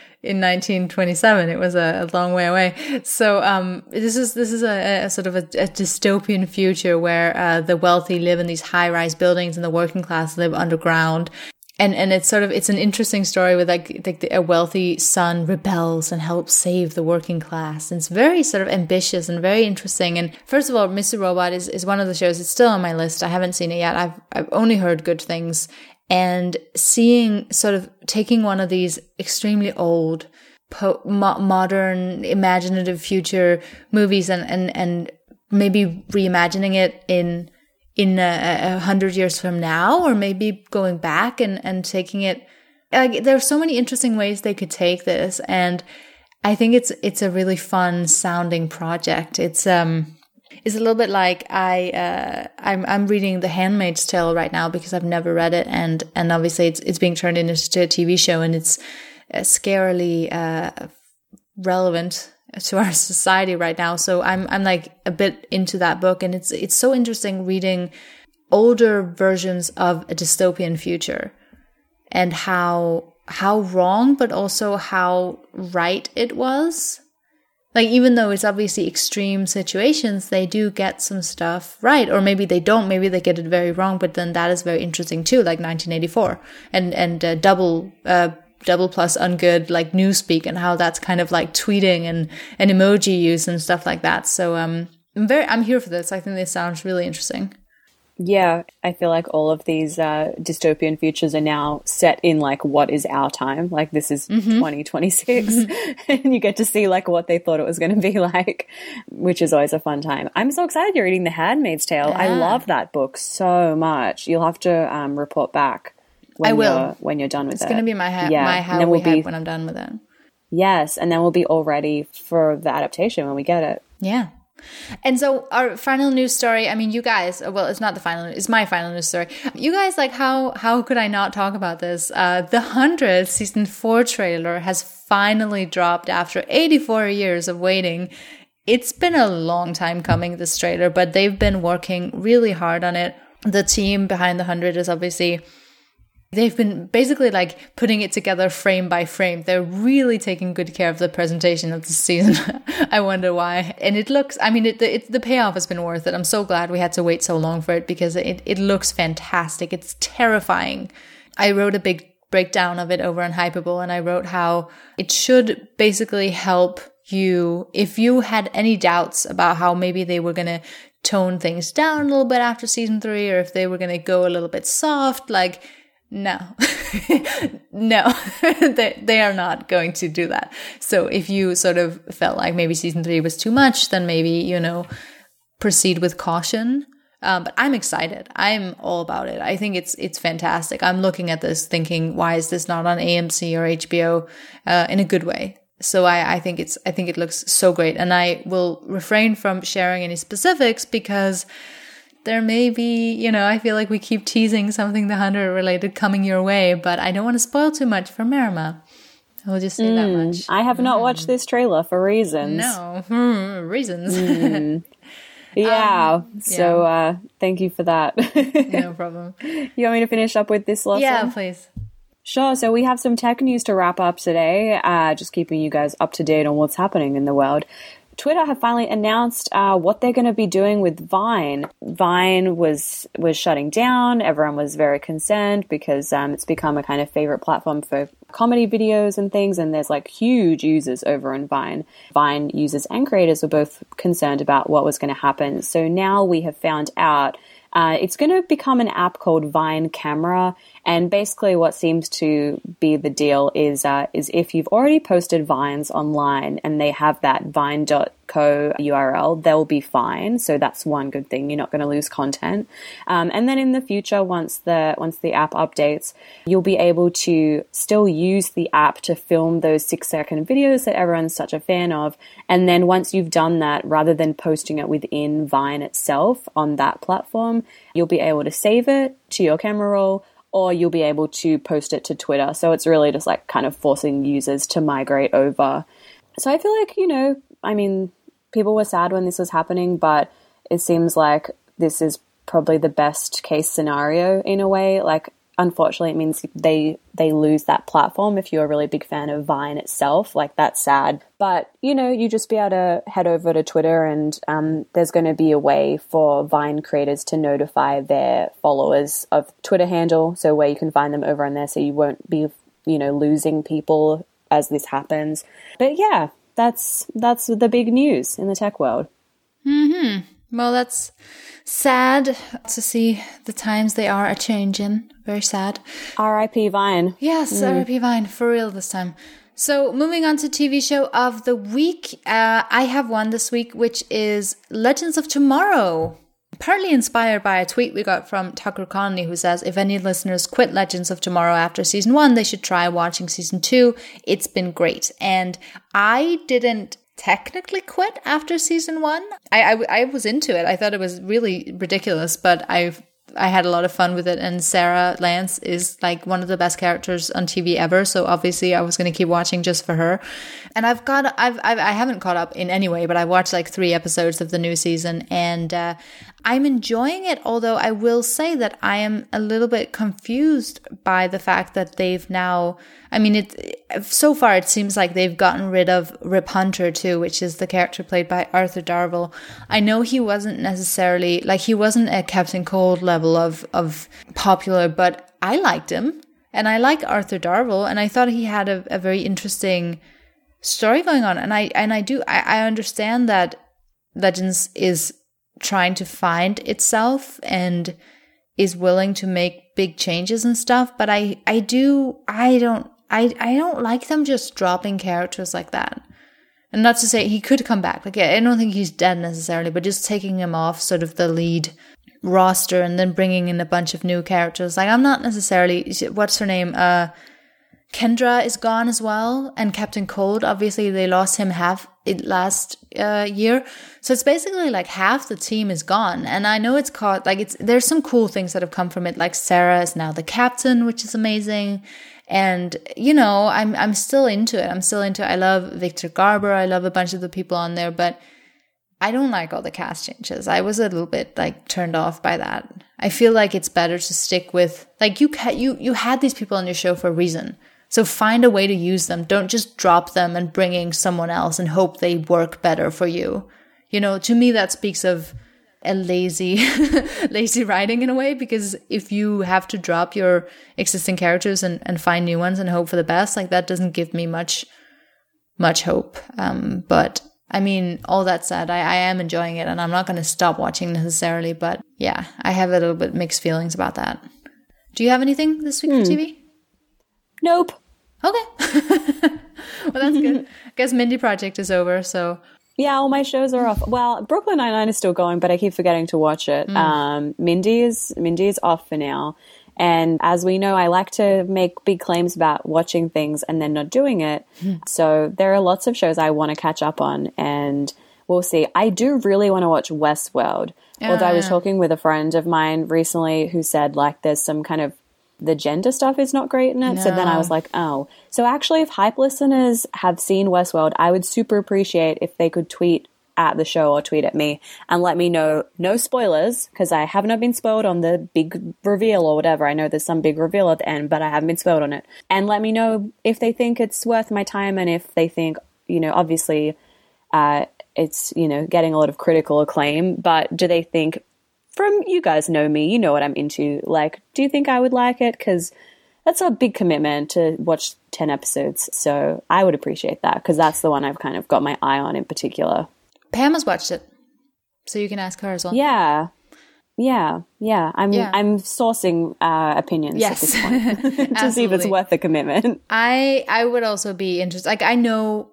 Speaker 1: 1927, it was a long way away. So this is a sort of a dystopian future where the wealthy live in these high-rise buildings and the working class live underground. And it's it's an interesting story with like a wealthy son rebels and helps save the working class. And it's very sort of ambitious and very interesting. And first of all, Mr. Robot is one of the shows. It's still on my list. I haven't seen it yet. I've only heard good things. And seeing taking one of these extremely old, modern, imaginative future movies and maybe reimagining it in 100 years from now, or maybe going back and taking it, like, there are so many interesting ways they could take this, and I think it's a really fun sounding project. It's a little bit like I'm reading The Handmaid's Tale right now because I've never read it, and obviously it's being turned into a TV show, and it's scarily relevant to our society right now. So I'm like a bit into that book, and it's so interesting reading older versions of a dystopian future and how wrong but also how right it was. Like, even though it's obviously extreme situations, they do get some stuff right, or maybe they don't, maybe they get it very wrong, but then that is very interesting too, like 1984 and double plus ungood, like newspeak, and how that's kind of like tweeting and emoji use and stuff like that. So I'm here for this. I think this sounds really interesting.
Speaker 2: Yeah, I feel like all of these dystopian futures are now set in like what is our time. Like, this is 2026 and you get to see like what they thought it was going to be like, which is always a fun time. I'm so excited you're reading The Handmaid's Tale. Yeah. I love that book so much. You'll have to report back when you're done with it.
Speaker 1: It's going to be my how we hype when I'm done with it. Yes,
Speaker 2: and then we'll be all ready for the adaptation when we get it.
Speaker 1: Yeah. And so our final news story, I mean, you guys, well, it's not the final, it's my final news story. You guys, like, how could I not talk about this? The 100th season 4 trailer has finally dropped after 84 years of waiting. It's been a long time coming, this trailer, but they've been working really hard on it. The team behind the 100 is obviously... They've been basically like putting it together frame by frame. They're really taking good care of the presentation of the season. I wonder why. And it looks, I mean, the payoff has been worth it. I'm so glad we had to wait so long for it because it looks fantastic. It's terrifying. I wrote a big breakdown of it over on Hypable, and I wrote how it should basically help you if you had any doubts about how maybe they were going to tone things down a little bit after season 3, or if they were going to go a little bit soft, like... No, no, they are not going to do that. So if you sort of felt like maybe season 3 was too much, then maybe, proceed with caution. But I'm excited. I'm all about it. I think it's fantastic. I'm looking at this thinking, why is this not on AMC or HBO in a good way? So I think it looks so great. And I will refrain from sharing any specifics because there may be, I feel like we keep teasing something the 100 related coming your way, but I don't want to spoil too much for Marima. I will just say that much.
Speaker 2: I have not watched this trailer for reasons.
Speaker 1: No, reasons.
Speaker 2: Yeah. So thank you for that.
Speaker 1: No problem.
Speaker 2: You want me to finish up with this last one?
Speaker 1: Yeah, please.
Speaker 2: Sure. So we have some tech news to wrap up today, just keeping you guys up to date on what's happening in the world. Twitter have finally announced what they're going to be doing with Vine. Vine was shutting down. Everyone was very concerned because it's become a kind of favorite platform for comedy videos and things, and there's like huge users over on Vine. Vine users and creators were both concerned about what was going to happen. So now we have found out it's going to become an app called Vine Camera, and basically what seems to be the deal is if you've already posted Vines online and they have that vine.co URL, they'll be fine. So that's one good thing. You're not going to lose content. And then in the future, once the app updates, you'll be able to still use the app to film those 6-second videos that everyone's such a fan of. And then once you've done that, rather than posting it within Vine itself on that platform, you'll be able to save it to your camera roll, or you'll be able to post it to Twitter. So it's really just like kind of forcing users to migrate over. So I feel like, people were sad when this was happening, but it seems like this is probably the best case scenario in a way. Like, unfortunately, it means they lose that platform if you're a really big fan of Vine itself. Like, that's sad. But, you know, you just be able to head over to Twitter and there's going to be a way for Vine creators to notify their followers of Twitter handle, so where you can find them over on there so you won't be, you know, losing people as this happens. But yeah, that's the big news in the tech world.
Speaker 1: Mm-hmm. Well, that's sad to see the times they are a-changing. Very sad.
Speaker 2: R.I.P. Vine.
Speaker 1: Yes, R.I.P. Vine, for real this time. So moving on to TV show of the week, I have one this week, which is Legends of Tomorrow. Partly inspired by a tweet we got from Tucker Conley, who says, if any listeners quit Legends of Tomorrow after season 1, they should try watching season 2. It's been great. And I didn't technically quit after season 1. I was into it. I thought it was really ridiculous, but I had a lot of fun with it, and Sarah Lance is like one of the best characters on TV ever, so obviously I was going to keep watching just for her. And I haven't caught up in any way, but I watched like 3 episodes of the new season, and I'm enjoying it, although I will say that I am a little bit confused by the fact that they've now, I mean, so far it seems like they've gotten rid of Rip Hunter too, which is the character played by Arthur Darvill. I know he wasn't necessarily, like, he wasn't a Captain Cold level of popular, but I liked him, and I like Arthur Darvill, and I thought he had a very interesting story going on, and I understand that Legends is trying to find itself and is willing to make big changes and stuff, but I don't like them just dropping characters like that. And not to say he could come back, like, I don't think he's dead necessarily, but just taking him off sort of the lead roster and then bringing in a bunch of new characters. Like, I'm not necessarily, what's her name, Kendra is gone as well, and Captain Cold, obviously they lost him last year, so it's basically like half the team is gone. And I know it's called, like, there's some cool things that have come from it, like Sarah is now the captain, which is amazing. And, you know, I'm still into it. I love Victor Garber, I love a bunch of the people on there, but I don't like all the cast changes. I was a little bit like turned off by that. I feel like it's better to stick with, like, you had these people on your show for a reason. So find a way to use them. Don't just drop them and bring in someone else and hope they work better for you. You know, to me, that speaks of a lazy writing in a way, because if you have to drop your existing characters and find new ones and hope for the best, like, that doesn't give me much hope. But I mean, all that said, I am enjoying it, and I'm not going to stop watching necessarily, but yeah, I have a little bit mixed feelings about that. Do you have anything this week for TV?
Speaker 2: Nope.
Speaker 1: Okay. Well, that's good. I guess Mindy Project is over, so.
Speaker 2: Yeah, all my shows are off. Well, Brooklyn Nine-Nine is still going, but I keep forgetting to watch it. Mindy is off for now. And as we know, I like to make big claims about watching things and then not doing it. So there are lots of shows I want to catch up on, and we'll see. I do really want to watch Westworld. Although I was talking with a friend of mine recently who said, like, there's some kind of, the gender stuff is not great in it. No. So then I was like, oh. So actually, if Hype listeners have seen Westworld, I would super appreciate if they could tweet at the show or tweet at me and let me know, no spoilers, because I have not been spoiled on the big reveal or whatever. I know there's some big reveal at the end, but I haven't been spoiled on it. And let me know if they think it's worth my time, and if they think, you know, obviously it's, you know, getting a lot of critical acclaim, but do they think, from, you guys know me, you know what I'm into, like, do you think I would like it? Because that's a big commitment to watch 10 episodes. So I would appreciate that, because that's the one I've kind of got my eye on in particular.
Speaker 1: Pam has watched it, so you can ask her as well.
Speaker 2: Yeah. I'm sourcing opinions at this point to see if it's worth the commitment.
Speaker 1: I would also be interested. Like, I know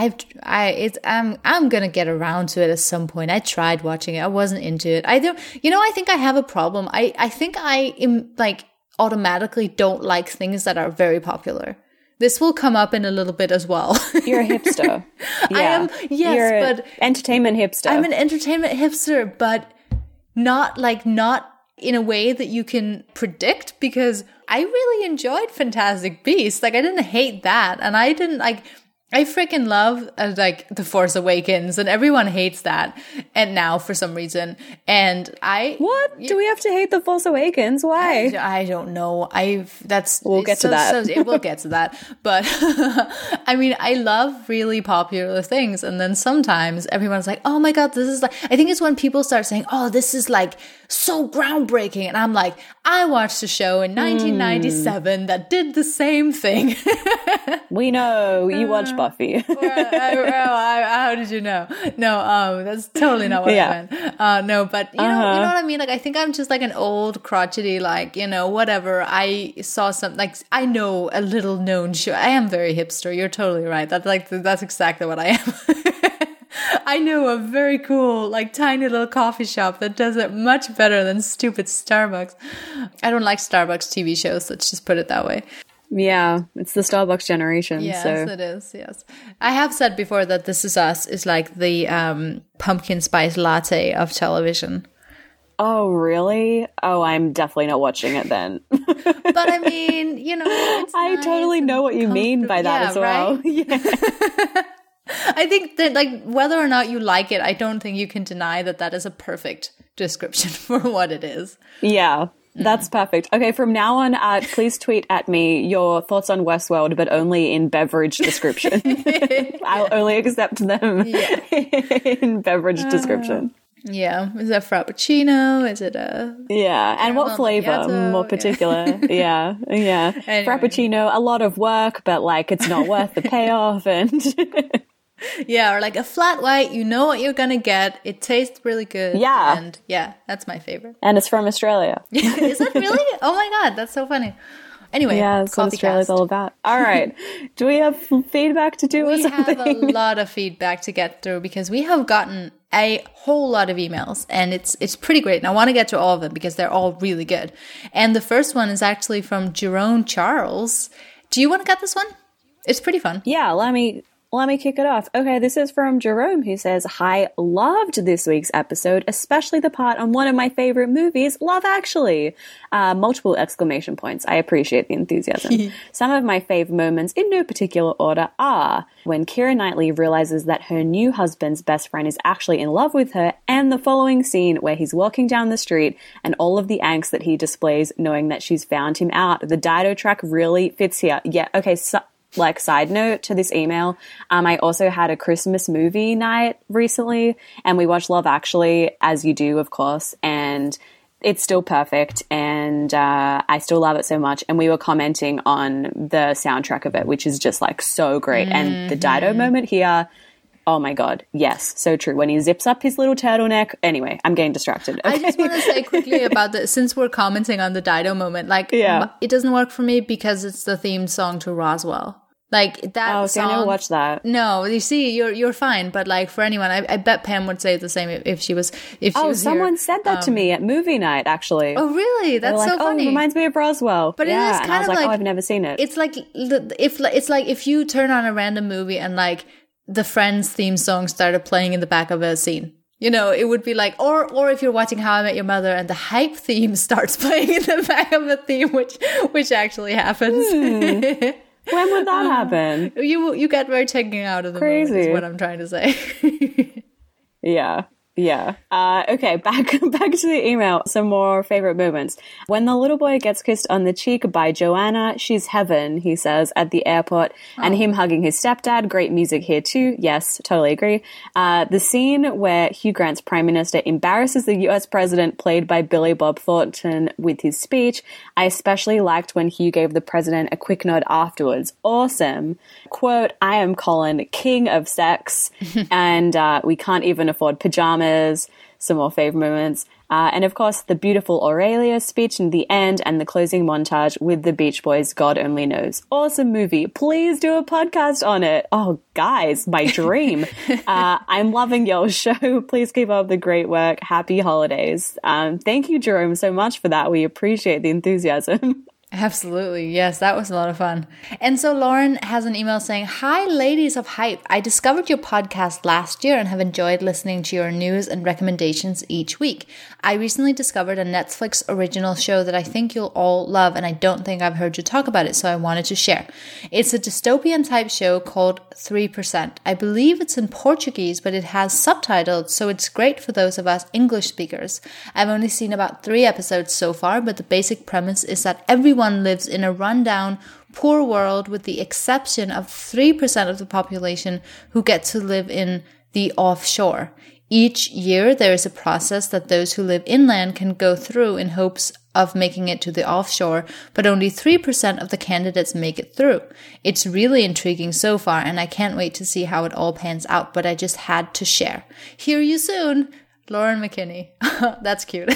Speaker 1: I'm gonna get around to it at some point. I tried watching it. I wasn't into it. I think I have a problem. I think I am, like, automatically don't like things that are very popular. This will come up in a little bit as well.
Speaker 2: You're a hipster. Yeah.
Speaker 1: I am, yes,
Speaker 2: You're
Speaker 1: but
Speaker 2: an entertainment hipster.
Speaker 1: I'm an entertainment hipster, but not in a way that you can predict, because I really enjoyed Fantastic Beasts. Like, I didn't hate that, and I didn't, like, I freaking love like The Force Awakens, and everyone hates that. And now for some reason, and
Speaker 2: what do we have to hate The Force Awakens? Why?
Speaker 1: I don't know.
Speaker 2: We'll get to that.
Speaker 1: It will get to that. But I mean, I love really popular things, and then sometimes everyone's like, "Oh my god, this is like." I think it's when people start saying, "Oh, this is like so groundbreaking," and I'm like, I watched a show in 1997 that did the same thing.
Speaker 2: We know you watch Buffy.
Speaker 1: How did you know? No, that's totally not what I meant. No, but you know what I mean? Like, I think I'm just like an old crotchety, like, whatever. I saw some, like, I know a little known show. I am very hipster. You're totally right. That's exactly what I am. I know a very cool, like, tiny little coffee shop that does it much better than stupid Starbucks. I don't like Starbucks TV shows. Let's just put it that way.
Speaker 2: Yeah, it's the Starbucks generation.
Speaker 1: Yes,
Speaker 2: so.
Speaker 1: It is. Yes, I have said before that This Is Us is like the pumpkin spice latte of television.
Speaker 2: Oh, really? Oh, I'm definitely not watching it then.
Speaker 1: But I mean, it's
Speaker 2: I
Speaker 1: nice
Speaker 2: totally know what you mean by that as well.
Speaker 1: Right?
Speaker 2: Yeah.
Speaker 1: I think that, like, whether or not you like it, I don't think you can deny that is a perfect description for what it is.
Speaker 2: Yeah. That's perfect. Okay, from now on, please tweet at me your thoughts on Westworld, but only in beverage description. I'll only accept them in beverage description.
Speaker 1: Yeah. Is it a Frappuccino? Is it a...
Speaker 2: Yeah. And what flavor?
Speaker 1: Macchiato?
Speaker 2: More particular. Yeah.
Speaker 1: Anyway.
Speaker 2: Frappuccino, a lot of work, but like it's not worth the payoff. And
Speaker 1: yeah, or like a flat white, you know what you're going to get. It tastes really good.
Speaker 2: Yeah.
Speaker 1: And yeah, that's my favorite.
Speaker 2: And it's from Australia.
Speaker 1: Is it really? Oh my God, that's so funny. Anyway,
Speaker 2: yeah, that's what Australia's all about. All right. Do we have feedback to do or something?
Speaker 1: We have a lot of feedback to get through because we have gotten a whole lot of emails, and it's pretty great. And I want to get to all of them because they're all really good. And the first one is actually from Jerome Charles. Do you want to get this one? It's pretty fun.
Speaker 2: Yeah, let me kick it off. Okay, this is from Jerome, who says, "Hi, loved this week's episode, especially the part on one of my favorite movies, Love Actually." Multiple exclamation points. I appreciate the enthusiasm. Some of my fave moments, in no particular order, are when Keira Knightley realizes that her new husband's best friend is actually in love with her, and the following scene where he's walking down the street and all of the angst that he displays knowing that she's found him out. The Dido track really fits here. Yeah, okay, so like, side note to this email, I also had a Christmas movie night recently, and we watched Love Actually, as you do, of course, and it's still perfect, and I still love it so much. And we were commenting on the soundtrack of it, which is just like so great. And the Dido moment here, oh my God, yes, so true. When he zips up his little turtleneck. Anyway, I'm getting distracted. Okay.
Speaker 1: I just want to say quickly about since we're commenting on the Dido moment, like, it doesn't work for me because it's the theme song to Roswell. Like that.
Speaker 2: Oh, so I never watched that.
Speaker 1: No, you see, you're fine. But like for anyone, I bet Pam would say the same if she was.
Speaker 2: Someone said that to me at movie night. Actually.
Speaker 1: Oh, really? That's so funny.
Speaker 2: Oh, it reminds me of Roswell.
Speaker 1: But it is kind
Speaker 2: and I was
Speaker 1: of
Speaker 2: like, oh, I've never seen it.
Speaker 1: It's like if you turn on a random movie and like the Friends theme song started playing in the back of a scene. It would be like, or if you're watching How I Met Your Mother and the hype theme starts playing in the back of a theme, which actually happens.
Speaker 2: When would that happen?
Speaker 1: You get very taken out of the
Speaker 2: Crazy.
Speaker 1: moment, is what I'm trying to say.
Speaker 2: Yeah. Okay, back to the email. Some more favorite moments. When the little boy gets kissed on the cheek by Joanna, she's heaven, he says, at the airport, and him hugging his stepdad. Great music here too. Yes, totally agree. The scene where Hugh Grant's prime minister embarrasses the US president, played by Billy Bob Thornton, with his speech. I especially liked when Hugh gave the president a quick nod afterwards. Awesome. Quote, "I am Colin, king of sex, and we can't even afford pajamas." Some more fave moments. And of course, the beautiful Aurelia speech in the end and the closing montage with the Beach Boys, God Only Knows. Awesome movie. Please do a podcast on it. Oh, guys, my dream. I'm loving your show. Please keep up the great work. Happy holidays. Thank you, Jerome, so much for that. We appreciate the enthusiasm.
Speaker 1: Absolutely. Yes, that was a lot of fun. And so Lauren has an email saying, "Hi, ladies of hype. I discovered your podcast last year and have enjoyed listening to your news and recommendations each week. I recently discovered a Netflix original show that I think you'll all love, and I don't think I've heard you talk about it, so I wanted to share. It's a dystopian type show called 3%. I believe it's in Portuguese, but it has subtitles, so it's great for those of us English speakers. I've only seen about 3 episodes so far, but the basic premise is that everyone lives in a rundown, poor world with the exception of 3% of the population who get to live in the offshore. Each year, there is a process that those who live inland can go through in hopes of making it to the offshore, but only 3% of the candidates make it through. It's really intriguing so far, and I can't wait to see how it all pans out, but I just had to share. Hear you soon, Lauren McKinney." That's cute.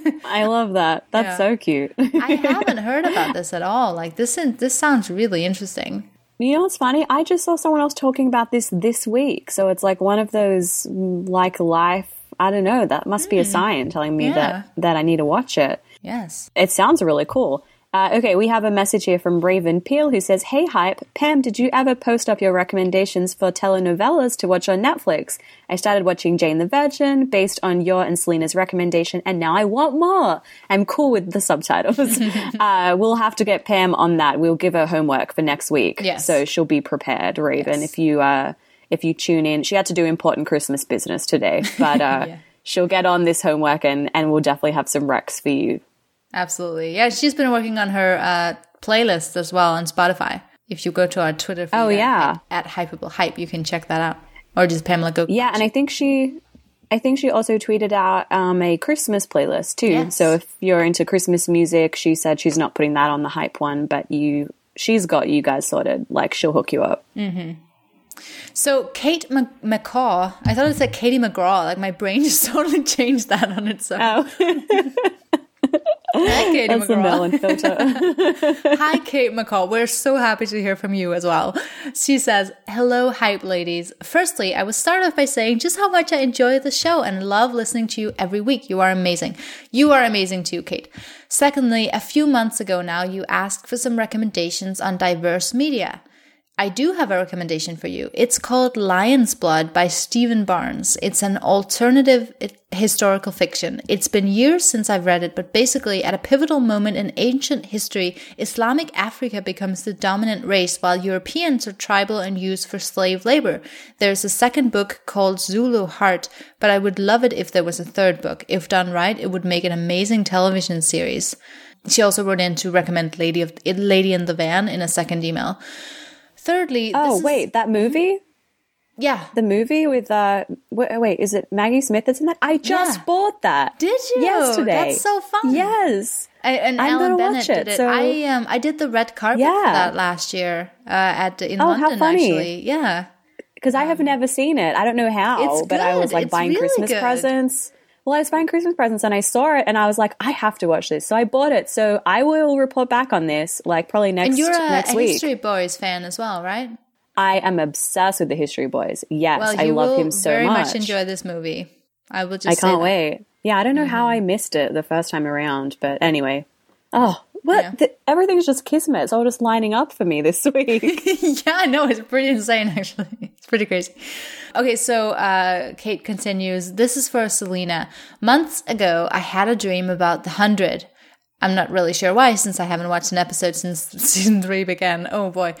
Speaker 2: I love that. That's so cute.
Speaker 1: I haven't heard about this at all. Like this sounds really interesting.
Speaker 2: You know what's funny? I just saw someone else talking about this week. So it's like one of those like life, I don't know, that must be a sign telling me that I need to watch it.
Speaker 1: Yes.
Speaker 2: It sounds really cool. Okay, we have a message here from Raven Peel who says, "Hey Hype, Pam, did you ever post up your recommendations for telenovelas to watch on Netflix? I started watching Jane the Virgin based on your and Selena's recommendation, and now I want more. I'm cool with the subtitles." We'll have to get Pam on that. We'll give her homework for next week.
Speaker 1: Yes.
Speaker 2: So she'll be prepared, Raven, if you tune in. She had to do important Christmas business today, but she'll get on this homework and we'll definitely have some recs for you.
Speaker 1: Absolutely. Yeah, she's been working on her playlist as well on Spotify. If you go to our Twitter feed at Hypeable Hype, you can check that out. Or just Pamela Go.
Speaker 2: Yeah, and I think she also tweeted out a Christmas playlist too.
Speaker 1: Yes.
Speaker 2: So if you're into Christmas music, she said she's not putting that on the Hype one, but she's got you guys sorted. Like, she'll hook you up.
Speaker 1: Mm-hmm. So Kate McCaw, I thought it said Katie McGraw. Like, my brain just totally changed that on its own.
Speaker 2: Oh.
Speaker 1: Hi, Katie
Speaker 2: That's
Speaker 1: McGraw.
Speaker 2: the melon filter.
Speaker 1: Hi, Kate McCall. We're so happy to hear from you as well. She says, "Hello, Hype ladies. Firstly, I will start off by saying just how much I enjoy the show and love listening to you every week. You are amazing. You are amazing too, Kate. Secondly, a few months ago now, you asked for some recommendations on diverse media. I do have a recommendation for you. It's called Lion's Blood by Stephen Barnes. It's an alternative historical fiction. It's been years since I've read it, but basically at a pivotal moment in ancient history, Islamic Africa becomes the dominant race while Europeans are tribal and used for slave labor. There's a second book called Zulu Heart, but I would love it if there was a third book. If done right, it would make an amazing television series." She also wrote in to recommend Lady in the Van in a second email. Thirdly,
Speaker 2: that movie?
Speaker 1: Yeah.
Speaker 2: The movie with, wait, is it Maggie Smith that's in that? I just bought that.
Speaker 1: Did you?
Speaker 2: Yesterday.
Speaker 1: That's so fun.
Speaker 2: Yes.
Speaker 1: And
Speaker 2: I'm
Speaker 1: Alan
Speaker 2: gonna
Speaker 1: Bennett
Speaker 2: watch it.
Speaker 1: did it.
Speaker 2: So...
Speaker 1: I did the red carpet for that last year in London,
Speaker 2: how funny.
Speaker 1: actually. Yeah.
Speaker 2: Because I have never seen it. I don't know how, but I was like buying
Speaker 1: really
Speaker 2: Christmas presents. Well, I was buying Christmas presents and I saw it and I was like, I have to watch this. So I bought it. So I will report back on this, like probably next week.
Speaker 1: And you're a History Boys fan as well, right?
Speaker 2: I am obsessed with the History Boys. Yes,
Speaker 1: well,
Speaker 2: I love him so much.
Speaker 1: You will very much enjoy this movie. I will just
Speaker 2: I
Speaker 1: say
Speaker 2: can't
Speaker 1: that.
Speaker 2: wait. Yeah, I don't know how I missed it the first time around, but anyway. Oh, what? Yeah. Everything's just kismet. It's all just lining up for me this week.
Speaker 1: Yeah, I know. It's pretty insane, actually. It's pretty crazy. Okay, so Kate continues. This is for Selena. Months ago, I had a dream about the 100. I'm not really sure why, since I haven't watched an episode since season 3 began. Oh boy.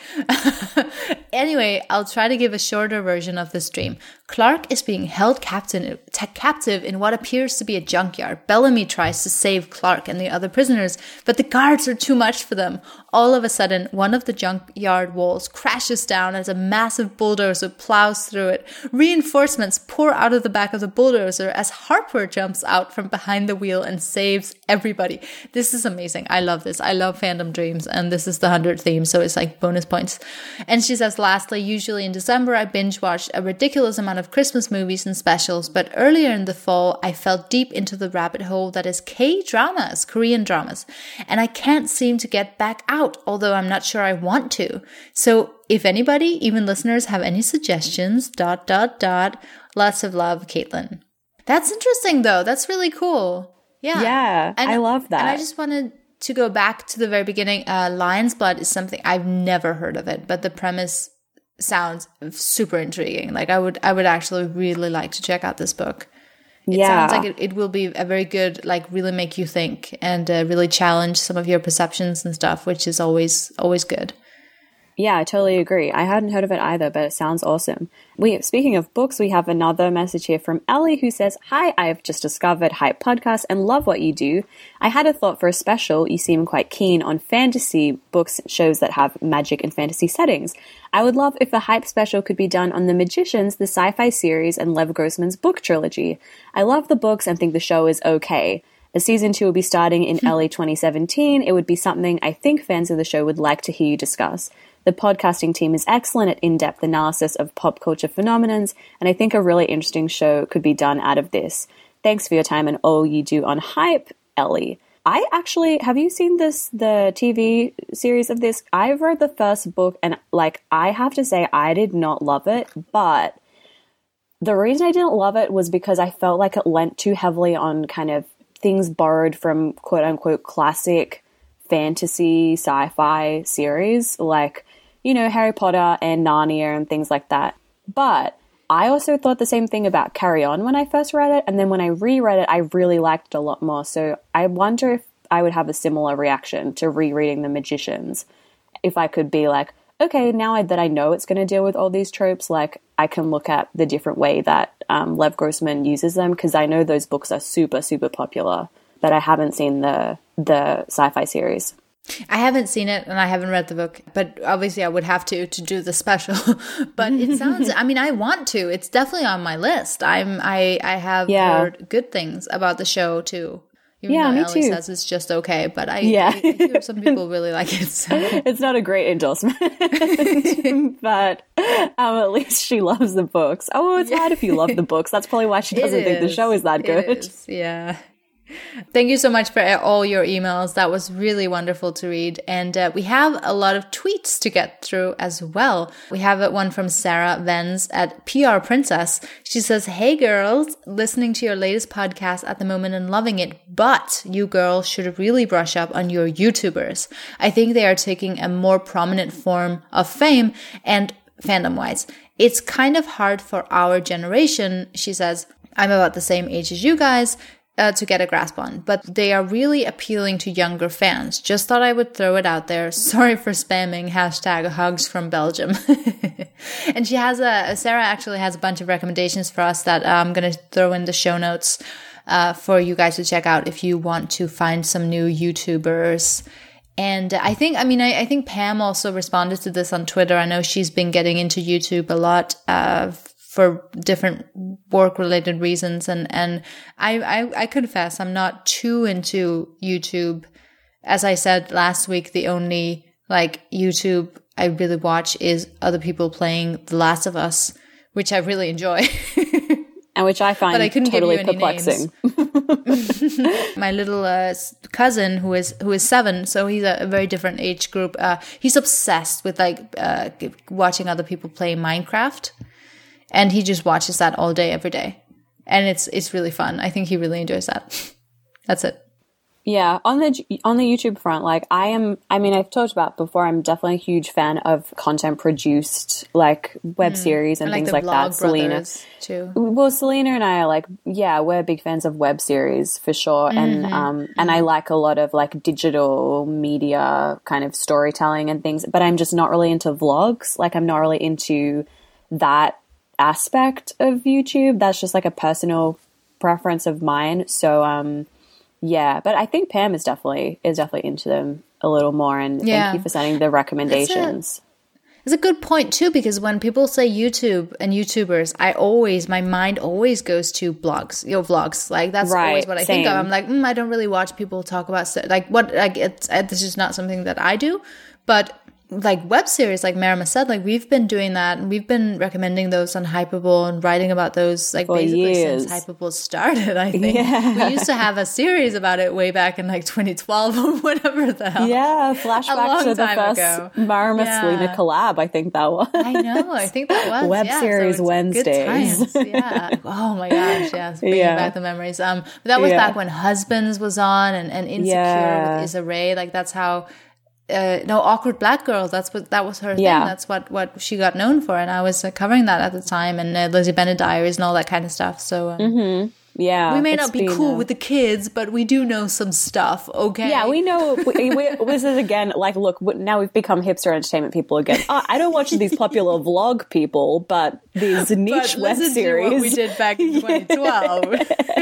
Speaker 1: Anyway, I'll try to give a shorter version of this dream. Clark is being held captive in what appears to be a junkyard. Bellamy tries to save Clark and the other prisoners, but the guards are too much for them. All of a sudden, one of the junkyard walls crashes down as a massive bulldozer plows through it. Reinforcements pour out of the back of the bulldozer as Harper jumps out from behind the wheel and saves everybody. This is amazing. I love this. I love fandom dreams, and this is the 100 theme, so it's like bonus points. And she says, lastly, usually in December, I binge watched a ridiculous amount of Christmas movies and specials, but earlier in the fall, I fell deep into the rabbit hole that is K-dramas, Korean dramas, and I can't seem to get back out, although I'm not sure I want to. So if anybody, even listeners, have any suggestions, ... Lots of love, Caitlin. That's interesting, though. That's really cool. Yeah.
Speaker 2: Yeah, I love that.
Speaker 1: And I just want to to go back to the very beginning, Lion's Blood is something I've never heard of it, but the premise sounds super intriguing. Like I would actually really like to check out this book. It sounds like it will be a very good, like really make you think and really challenge some of your perceptions and stuff, which is always good.
Speaker 2: Yeah, I totally agree. I hadn't heard of it either, but it sounds awesome. Speaking of books, we have another message here from Ellie who says, "Hi, I have just discovered Hype Podcast and love what you do. I had a thought for a special. You seem quite keen on fantasy books, shows that have magic and fantasy settings. I would love if a Hype special could be done on The Magicians, the sci-fi series, and Lev Grossman's book trilogy. I love the books and think the show is okay. As season 2 will be starting in early 2017, it would be something I think fans of the show would like to hear you discuss. The podcasting team is excellent at in-depth analysis of pop culture phenomenons, and I think a really interesting show could be done out of this. Thanks for your time and all you do on Hype, Ellie." I actually, have you seen the TV series of this? I've read the first book, and like, I have to say I did not love it, but the reason I didn't love it was because I felt like it lent too heavily on kind of things borrowed from quote-unquote classic fantasy sci-fi series, like, you know, Harry Potter and Narnia and things like that. But I also thought the same thing about Carry On when I first read it, and then when I reread it, I really liked it a lot more. So I wonder if I would have a similar reaction to rereading The Magicians. If I could be like, okay, now that I know it's going to deal with all these tropes, like, I can look at the different way that Lev Grossman uses them, because I know those books are super, super popular, but I haven't seen the sci-fi series.
Speaker 1: I haven't seen it and I haven't read the book, but obviously I would have to do the special. But it sounds, I mean, I want to. It's definitely on my list. I have heard good things about the show too. Even though
Speaker 2: me
Speaker 1: Ellie
Speaker 2: too.
Speaker 1: says it's just okay, but I hear some people really like it. So.
Speaker 2: It's not a great endorsement, but at least she loves the books. Oh, it's hard if you love the books. That's probably why she doesn't think the show is that good.
Speaker 1: Yeah. Thank you so much for all your emails. That was really wonderful to read. And we have a lot of tweets to get through as well. We have one from Sarah Venz at PR Princess. She says, "Hey girls, listening to your latest podcast at the moment and loving it, but you girls should really brush up on your YouTubers. I think they are taking a more prominent form of fame and fandom-wise. It's kind of hard for our generation," she says. "I'm about the same age as you guys. To get a grasp on, but they are really appealing to younger fans. Just thought I would throw it out there. Sorry for spamming #hugs from Belgium." And she has Sarah actually has a bunch of recommendations for us that I'm going to throw in the show notes for you guys to check out if you want to find some new YouTubers. And I think Pam also responded to this on Twitter. I know she's been getting into YouTube a lot for different work-related reasons. And I confess I'm not too into YouTube. As I said last week, the only YouTube I really watch is other people playing The Last of Us, which I really enjoy.
Speaker 2: And which I find totally perplexing.
Speaker 1: My little cousin, who is 7, so he's a very different age group. He's obsessed with watching other people play Minecraft. And he just watches that all day, every day. And it's really fun. I think he really enjoys that. That's it.
Speaker 2: Yeah, on the YouTube front, I've talked about before, I'm definitely a huge fan of content produced, web series and things like that. Selena
Speaker 1: too.
Speaker 2: Well, Selena and I are we're big fans of web series for sure. And I like a lot of digital media kind of storytelling and things, but I'm just not really into vlogs. I'm not really into that aspect of YouTube. That's just a personal preference of mine. So, yeah, but I think Pam is definitely into them a little more, and thank you for sending the recommendations.
Speaker 1: It's a good point too, because when people say YouTube and YouTubers, my mind always goes to vlogs. That's always what I think of. I'm like, I don't really watch people talk about this is not something that I do, but like web series, like Marima said, like we've been doing that, and we've been recommending those on Hypable and writing about those like
Speaker 2: for
Speaker 1: basically
Speaker 2: years.
Speaker 1: since Hypable started. I think we used to have a series about it way back in like 2012 or whatever the hell.
Speaker 2: Yeah, flashback to the first Marima Selena collab. I think that was.
Speaker 1: I know. I think that was
Speaker 2: web series
Speaker 1: so
Speaker 2: Wednesdays.
Speaker 1: Yeah. Oh my gosh. Yes. Bringing back the memories. But that was back when Husbands was on and Insecure with Issa Rae. Like that's how. Awkward Black Girl. That was her thing. That's what she got known for, and I was covering that at the time, and Lizzie Bennet Diaries and all that kind of stuff. So
Speaker 2: yeah,
Speaker 1: we may not be cool with the kids, but we do know some stuff. Okay,
Speaker 2: yeah, we know. This is again like, look, now we've become hipster entertainment people again. I don't watch these popular vlog people, but these niche web series.
Speaker 1: To what we did back in 2012.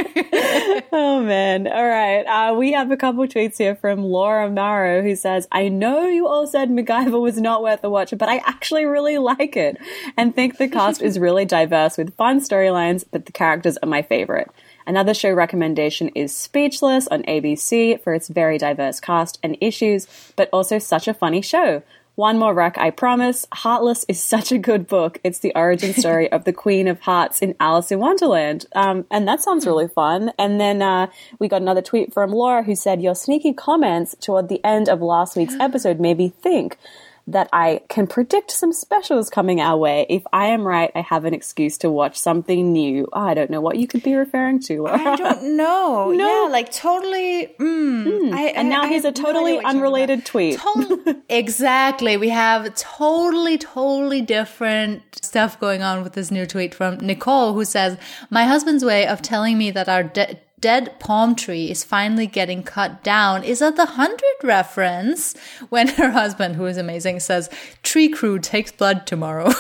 Speaker 2: Oh man! All right, we have a couple tweets here from Laura Marrow who says, "I know you all said MacGyver was not worth a watch, but I actually really like it and think the cast is really diverse with fun storylines, but the characters are my favorite." Another show recommendation is Speechless on ABC for its very diverse cast and issues, but also such a funny show. One more rec, I promise. Heartless is such a good book. It's the origin story of the Queen of Hearts in Alice in Wonderland. And that sounds really fun. And then we got another tweet from Laura who said, "Your sneaky comments toward the end of last week's episode made me think that I can predict some specials coming our way. If I am right, I have an excuse to watch something new." Oh, I don't know what you could be referring to, Laura.
Speaker 1: I don't know.
Speaker 2: No.
Speaker 1: Yeah, like totally.
Speaker 2: And now here's a totally unrelated tweet.
Speaker 1: Exactly. We have totally different stuff going on with this new tweet from Nicole, who says, "My husband's way of telling me that our dead palm tree is finally getting cut down is at the 100 reference when her husband, who is amazing, says, 'Tree crew takes blood tomorrow.'"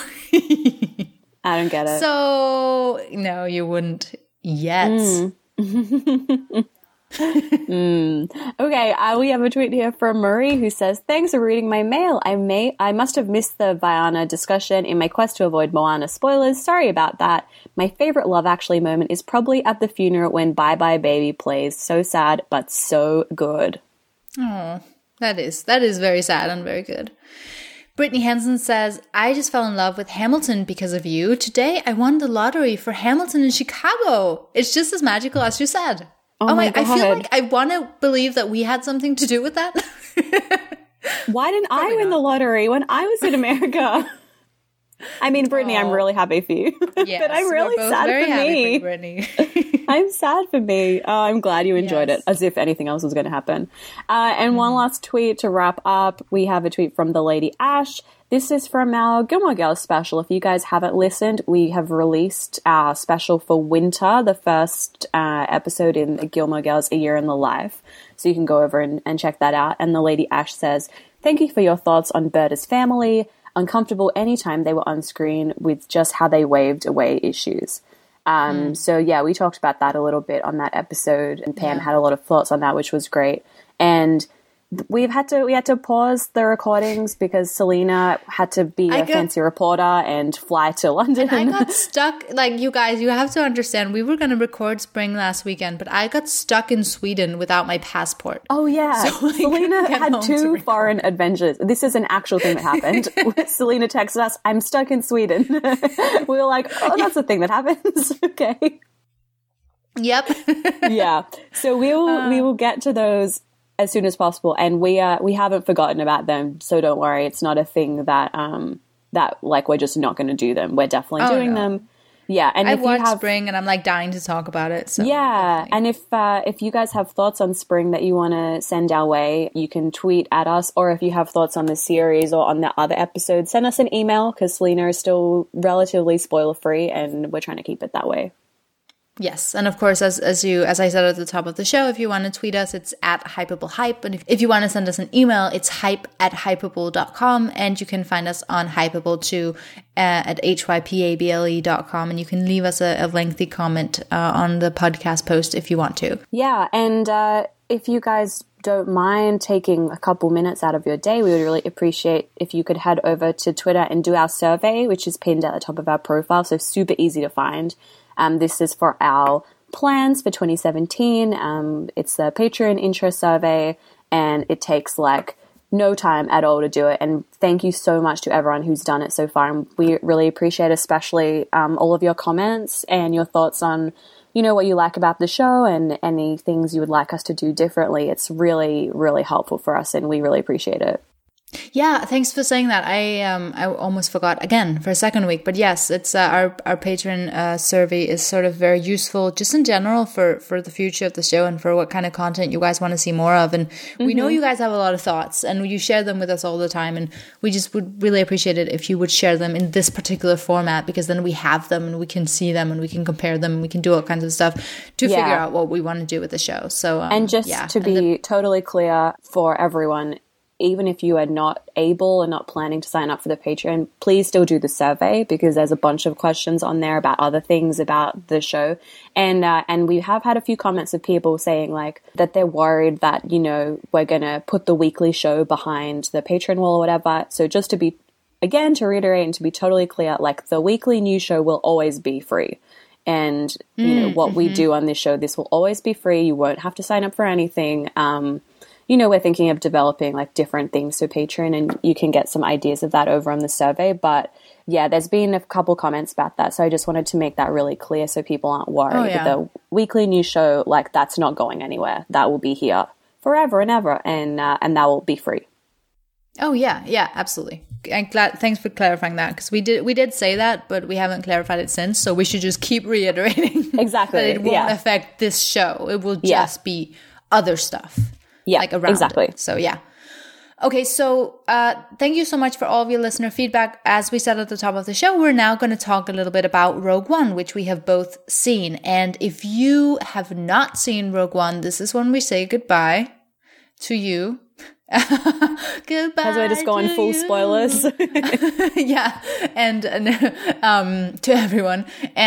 Speaker 2: I don't get it.
Speaker 1: So, no, you wouldn't yet.
Speaker 2: Okay, we have a tweet here from Marie who says, "Thanks for reading my mail. I must have missed the Vaiana discussion in my quest to avoid Moana spoilers. Sorry about that. My favorite Love Actually moment is probably at the funeral when Bye Bye Baby plays. So sad, but so good."
Speaker 1: Oh, that is very sad and very good. Brittany Henson says, "I just fell in love with Hamilton because of you. Today I won the lottery for Hamilton in Chicago. It's just as magical as you said."
Speaker 2: Oh my God.
Speaker 1: I feel like I want to believe that we had something to do with that.
Speaker 2: Why didn't I win the lottery when I was in America? I mean, Brittany, I'm really happy for you.
Speaker 1: Yes,
Speaker 2: but I'm really sad for me.
Speaker 1: For Brittany.
Speaker 2: I'm sad for me. Oh, I'm glad you enjoyed it, as if anything else was going to happen. And one last tweet to wrap up. We have a tweet from the Lady Ash. This is from our Gilmore Girls special. If you guys haven't listened, we have released our special for winter, the first episode in Gilmore Girls, A Year in the Life. So you can go over and check that out. And the Lady Ash says, "Thank you for your thoughts on Berta's family. Uncomfortable anytime they were on screen with just how they waved away issues." So yeah, we talked about that a little bit on that episode, and Pam had a lot of thoughts on that, which was great. And we had to pause the recordings because Selena had to be a fancy reporter and fly to London.
Speaker 1: And I got stuck, like, you guys, you have to understand, we were going to record Spring last weekend, but I got stuck in Sweden without my passport.
Speaker 2: Oh, yeah. So Selena had 2 foreign adventures. This is an actual thing that happened. Selena texted us, "I'm stuck in Sweden." We were like, oh, that's a thing that happens. Okay.
Speaker 1: Yep.
Speaker 2: Yeah. So we will get to those as soon as possible, and we haven't forgotten about them, so don't worry. It's not a thing that like we're just not going to do them. We're definitely doing them. Yeah, and
Speaker 1: I've watched Spring, and I'm like dying to talk about it. So
Speaker 2: yeah, definitely. And if you guys have thoughts on Spring that you want to send our way, you can tweet at us, or if you have thoughts on the series or on the other episodes, send us an email because Selena is still relatively spoiler free, and we're trying to keep it that way.
Speaker 1: Yes, and of course, as I said at the top of the show, if you want to tweet us, it's at Hypable. And if you want to send us an email, it's hype@hypable.com, and you can find us on Hypable too at hypable.com, and you can leave us a lengthy comment on the podcast post if you want to.
Speaker 2: Yeah, and if you guys don't mind taking a couple minutes out of your day, we would really appreciate if you could head over to Twitter and do our survey, which is pinned at the top of our profile, so super easy to find. This is for our plans for 2017. It's the Patreon intro survey, and it takes like no time at all to do it. And thank you so much to everyone who's done it so far. And we really appreciate especially all of your comments and your thoughts on, you know, what you like about the show and any things you would like us to do differently. It's really, really helpful for us, and we really appreciate it.
Speaker 1: Yeah, thanks for saying that. I almost forgot again for a second week, but yes, it's our patron survey is sort of very useful just in general for the future of the show and for what kind of content you guys want to see more of. And we know you guys have a lot of thoughts, and you share them with us all the time, and we just would really appreciate it if you would share them in this particular format, because then we have them and we can see them and we can compare them and we can do all kinds of stuff to figure out what we want to do with the show. So
Speaker 2: and just to be totally clear for everyone, even if you are not able and not planning to sign up for the Patreon, please still do the survey, because there's a bunch of questions on there about other things about the show. And we have had a few comments of people saying like that they're worried that, you know, we're going to put the weekly show behind the Patreon wall or whatever. So just to be, again, to reiterate and to be totally clear, like the weekly news show will always be free. And, you know, what we do on this show, this will always be free. You won't have to sign up for anything. You know, we're thinking of developing like different things to Patreon, and you can get some ideas of that over on the survey. But yeah, there's been a couple comments about that. So I just wanted to make that really clear so people aren't worried. The weekly news show, like, that's not going anywhere. That will be here forever and ever, and that will be free.
Speaker 1: Oh yeah, absolutely. I'm glad. Thanks for clarifying that, because we did say that, but we haven't clarified it since. So we should just keep reiterating
Speaker 2: exactly
Speaker 1: that it won't affect this show. It will just be other stuff.
Speaker 2: Yeah,
Speaker 1: like around
Speaker 2: exactly.
Speaker 1: It. So yeah. Okay, so thank you so much for all of your listener feedback. As we said at the top of the show, we're now going to talk a little bit about Rogue One, which we have both seen. And if you have not seen Rogue One, this is when we say goodbye to you. Goodbye.
Speaker 2: Because we're just going full spoilers.
Speaker 1: Yeah, and to everyone,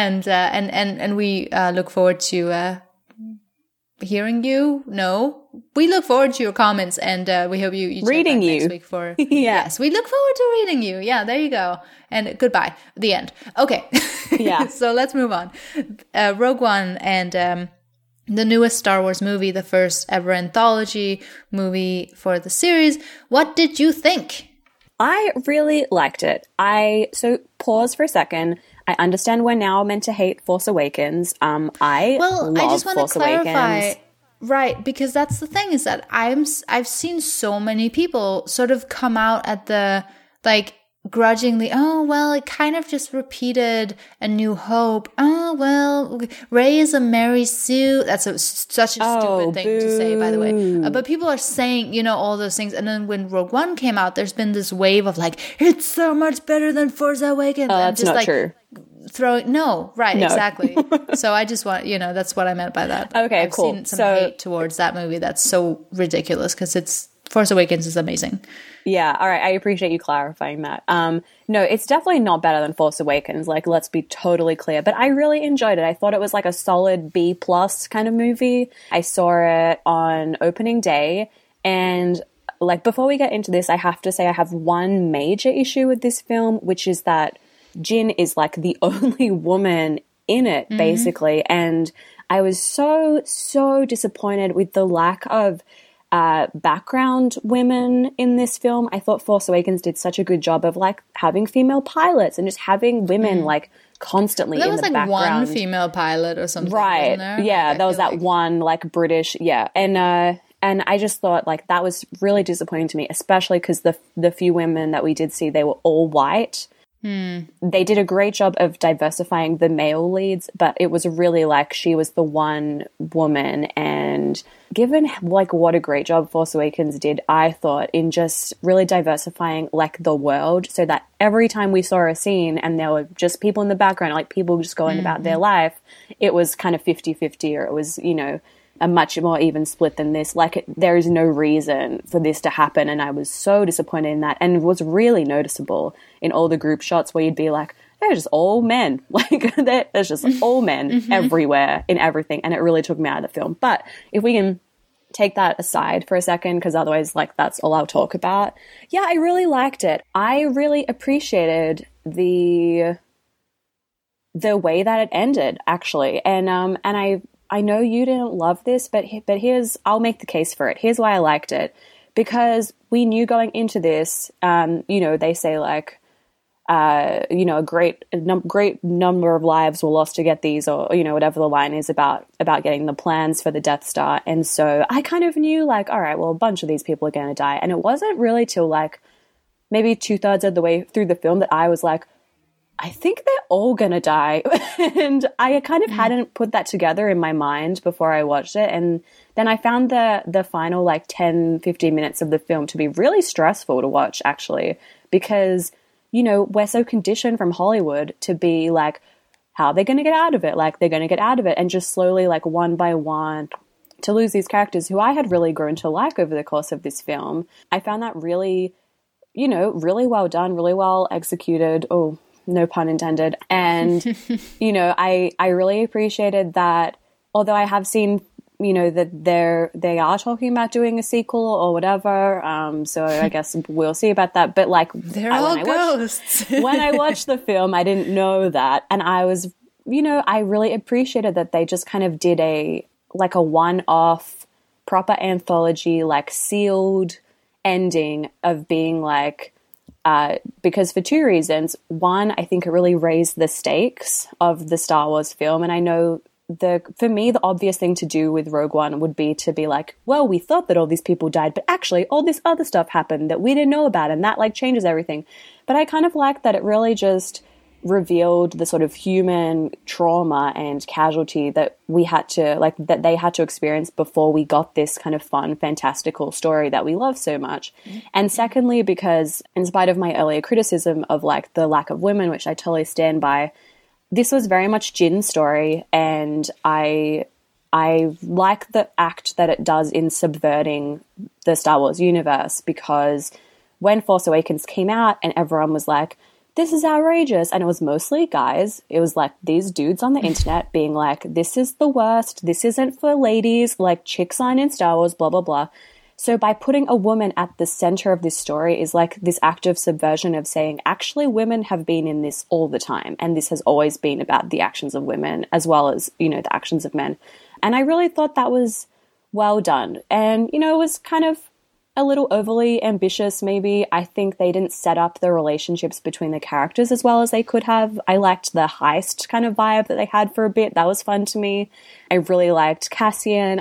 Speaker 1: and we look forward to hearing you. No, we look forward to your comments, and we hope you
Speaker 2: reading you
Speaker 1: next week for yes, we look forward to reading you. Yeah, there you go. And goodbye. The end. Okay.
Speaker 2: Yeah.
Speaker 1: So let's move on. Rogue One and the newest Star Wars movie, the first ever anthology movie for the series. What did you think?
Speaker 2: I really liked it. So pause for a second. I understand we're now meant to hate Force Awakens. I just want to clarify,
Speaker 1: right? Because that's the thing, is that I've seen so many people sort of come out at the like grudgingly, oh well, it kind of just repeated A New Hope. Oh well, Rey is a Mary Sue. That's such a stupid thing to say, by the way. But people are saying, you know, all those things. And then when Rogue One came out, there's been this wave of like, it's so much better than Force Awakens.
Speaker 2: That's just not true.
Speaker 1: Exactly. So I just want, that's what I meant by that.
Speaker 2: Okay,
Speaker 1: I've
Speaker 2: cool.
Speaker 1: seen some hate towards that movie that's so ridiculous, because Force Awakens is amazing.
Speaker 2: Yeah, all right, I appreciate you clarifying that. No, it's definitely not better than Force Awakens, like, let's be totally clear, but I really enjoyed it. I thought it was like a solid B+ kind of movie. I saw it on opening day, and like, before we get into this, I have to say I have one major issue with this film, which is that Jyn is like the only woman in it, basically. And I was so disappointed with the lack of background women in this film. I thought Force Awakens did such a good job of like having female pilots and just having women like constantly in the background. There was like one
Speaker 1: female pilot or something,
Speaker 2: right?
Speaker 1: Wasn't there?
Speaker 2: Yeah, there was that one like British, and I just thought like that was really disappointing to me, especially because the few women that we did see, they were all white. They did a great job of diversifying the male leads, but it was really like she was the one woman. And given like what a great job Force Awakens did, I thought, in just really diversifying like the world, so that every time we saw a scene and there were just people in the background, like people just going about their life, it was kind of 50-50, or it was, a much more even split than this. Like, there is no reason for this to happen, and I was so disappointed in that. And it was really noticeable in all the group shots where you'd be like, they're just all men. Like, there's just all men everywhere in everything, and it really took me out of the film. But if we can take that aside for a second, because otherwise, like, that's all I'll talk about. Yeah, I really liked it. I really appreciated the way that it ended, actually. And I know you didn't love this, but here's, I'll make the case for it. Here's why I liked it. because we knew going into this, they say like, a great number of lives were lost to get these, or, whatever the line is about getting the plans for the Death Star. And so I kind of knew like, all right, well, a bunch of these people are going to die. And it wasn't really till like maybe 2/3 of the way through the film that I was like, I think they're all going to die. And I kind of hadn't put that together in my mind before I watched it. And then I found the final like 10, 15 minutes of the film to be really stressful to watch, actually, because we're so conditioned from Hollywood to be like, how are they going to get out of it? Like, they're going to get out of it. And just slowly, like, one by one, to lose these characters who I had really grown to like over the course of this film. I found that really, really well done, really well executed. Oh, no pun intended. And, I really appreciated that, although I have seen that they are talking about doing a sequel or whatever. So I guess we'll see about that. But like,
Speaker 1: they're all ghosts.
Speaker 2: When I watched the film, I didn't know that, and I was, I really appreciated that they just kind of did a one-off proper anthology, like sealed ending of being like, because for two reasons. One, I think it really raised the stakes of the Star Wars film, and I know. For me, the obvious thing to do with Rogue One would be to be like, well, we thought that all these people died, but actually all this other stuff happened that we didn't know about, and that like changes everything. But I kind of like that it really just revealed the sort of human trauma and casualty that we had to, like, that they had to experience before we got this kind of fun, fantastical story that we love so much. And secondly, because in spite of my earlier criticism of like the lack of women, which I totally stand by, this was very much Jin's story, and I like the act that it does in subverting the Star Wars universe, because when Force Awakens came out and everyone was like, this is outrageous, and it was mostly guys, it was like these dudes on the internet being like, this is the worst, this isn't for ladies, like chicks aren't in Star Wars, blah, blah, blah. So by putting a woman at the center of this story is like this act of subversion of saying, actually, women have been in this all the time. And this has always been about the actions of women as well as, the actions of men. And I really thought that was well done. And, it was kind of a little overly ambitious, maybe. I think they didn't set up the relationships between the characters as well as they could have. I liked the heist kind of vibe that they had for a bit. That was fun to me. I really liked Cassian.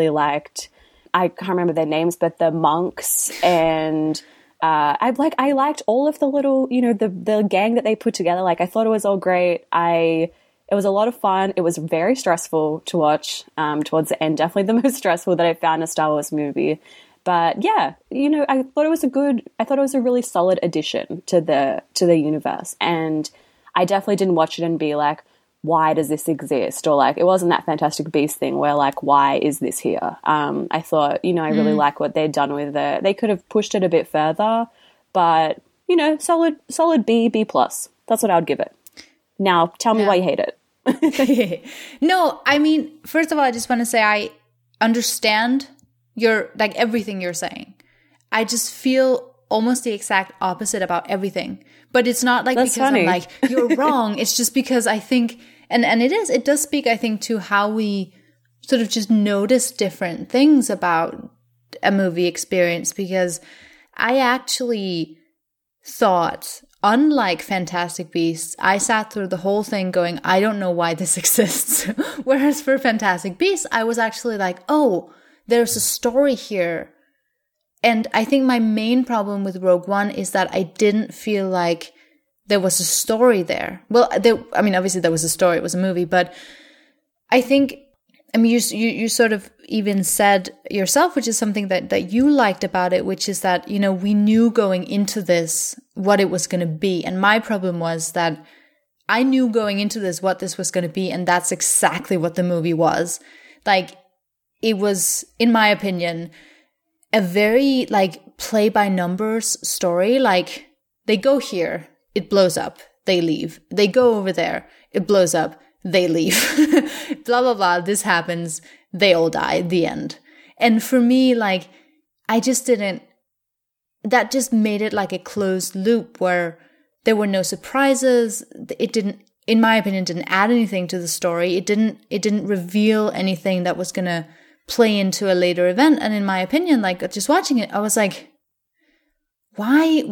Speaker 2: I can't remember their names, but the monks, and I liked all of the little, the gang that they put together. Like, I thought it was all great. It was a lot of fun. It was very stressful to watch towards the end. Definitely the most stressful that I found in a Star Wars movie. But yeah, I thought it was a really solid addition to the universe. And I definitely didn't watch it and be like, why does this exist? Or like, it wasn't that Fantastic Beasts thing where like, why is this here? I thought, I really like what they'd done with it. They could have pushed it a bit further, but solid B+. That's what I would give it. Now, tell me why you hate it.
Speaker 1: No, I mean, first of all, I just want to say I understand like everything you're saying. I just feel almost the exact opposite about everything. But it's not like
Speaker 2: That's
Speaker 1: because
Speaker 2: funny.
Speaker 1: I'm like, you're wrong. It's just because I think, and it does speak, I think, to how we sort of just notice different things about a movie experience, because I actually thought, unlike Fantastic Beasts, I sat through the whole thing going, I don't know why this exists. Whereas for Fantastic Beasts, I was actually like, oh, there's a story here. And I think my main problem with Rogue One is that I didn't feel like there was a story there. Well, obviously there was a story, it was a movie, but I think, you sort of even said yourself, which is something that you liked about it, which is that, we knew going into this what it was going to be. And my problem was that I knew going into this what this was going to be, and that's exactly what the movie was. Like, it was, in my opinion, a very like play by numbers story. Like, they go here, it blows up, they leave. They go over there, it blows up, they leave. Blah, blah, blah. This happens, they all die, the end. And for me, like, that just made it like a closed loop where there were no surprises. It didn't, in my opinion, didn't add anything to the story. It didn't reveal anything that was going to play into a later event. And in my opinion, like just watching it, I was like, why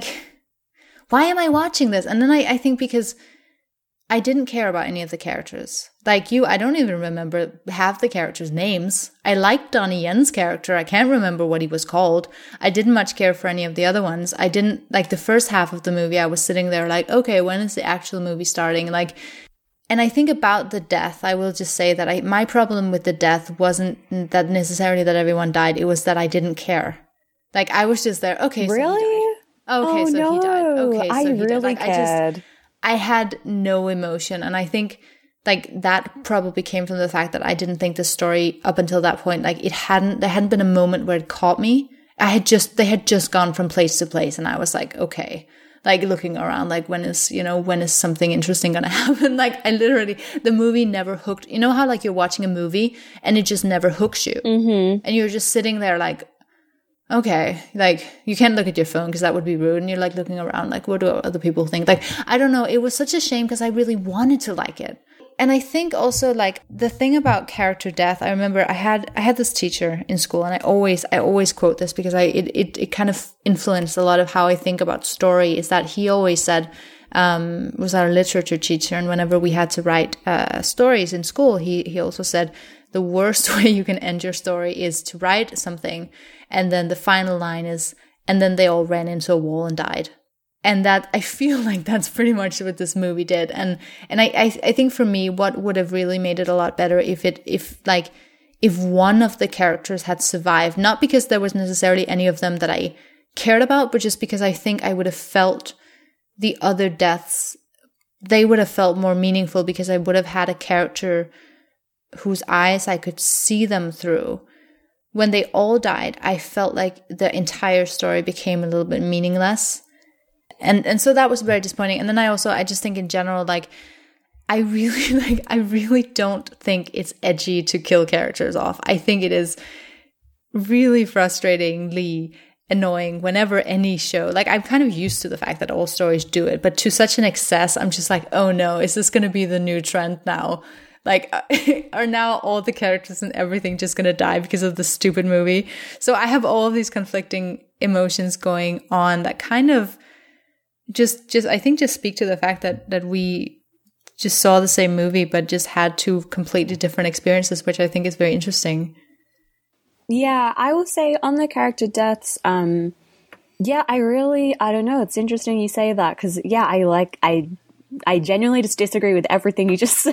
Speaker 1: am I watching this? And then I think because I didn't care about any of the characters. Like you, I don't even remember half the characters' names. I liked Donnie Yen's character. I can't remember what he was called. I didn't much care for any of the other ones. I didn't, like the first half of the movie, I was sitting there like, okay, when is the actual movie starting? Like, and I think about the death, I will just say that my problem with the death wasn't that necessarily that everyone died. It was that I didn't care. Like I was just there, okay, so
Speaker 2: really?
Speaker 1: he died. Okay, so
Speaker 2: no.
Speaker 1: he died. Okay, so
Speaker 2: I
Speaker 1: he
Speaker 2: really
Speaker 1: died. Like,
Speaker 2: cared.
Speaker 1: I had no emotion. And I think like that probably came from the fact that I didn't think the story up until that point, like there hadn't been a moment where it caught me. They had just gone from place to place. And I was like, okay, like looking around, like when is something interesting going to happen? Like I literally, the movie never hooked. You know how like you're watching a movie and it just never hooks you.
Speaker 2: Mm-hmm.
Speaker 1: And you're just sitting there like, okay, like you can't look at your phone because that would be rude. And you're like looking around like, what do other people think? Like, I don't know. It was such a shame because I really wanted to like it. And I think also like the thing about character death, I remember I had this teacher in school and I always quote this because it kind of influenced a lot of how I think about story, is that he always said, was our literature teacher. And whenever we had to write stories in school, he also said, the worst way you can end your story is to write something and then the final line is, and then they all ran into a wall and died. And that, I feel like that's pretty much what this movie did. And I think for me, what would have really made it a lot better if one of the characters had survived, not because there was necessarily any of them that I cared about, but just because I think I would have felt the other deaths, they would have felt more meaningful because I would have had a character whose eyes I could see them through. When they all died, I felt like the entire story became a little bit meaningless. And so that was very disappointing. And then I just think in general, like, I really don't think it's edgy to kill characters off. I think it is really frustratingly annoying whenever any show, like I'm kind of used to the fact that all stories do it, but to such an excess, I'm just like, oh no, is this going to be the new trend now? Like, are now all the characters and everything just going to die because of the stupid movie? So I have all of these conflicting emotions going on that kind of just I think just speak to the fact that we just saw the same movie, but just had two completely different experiences, which I think is very interesting.
Speaker 2: Yeah, I will say on the character deaths, yeah, I don't know. It's interesting you say that because, yeah, I genuinely just disagree with everything you just said,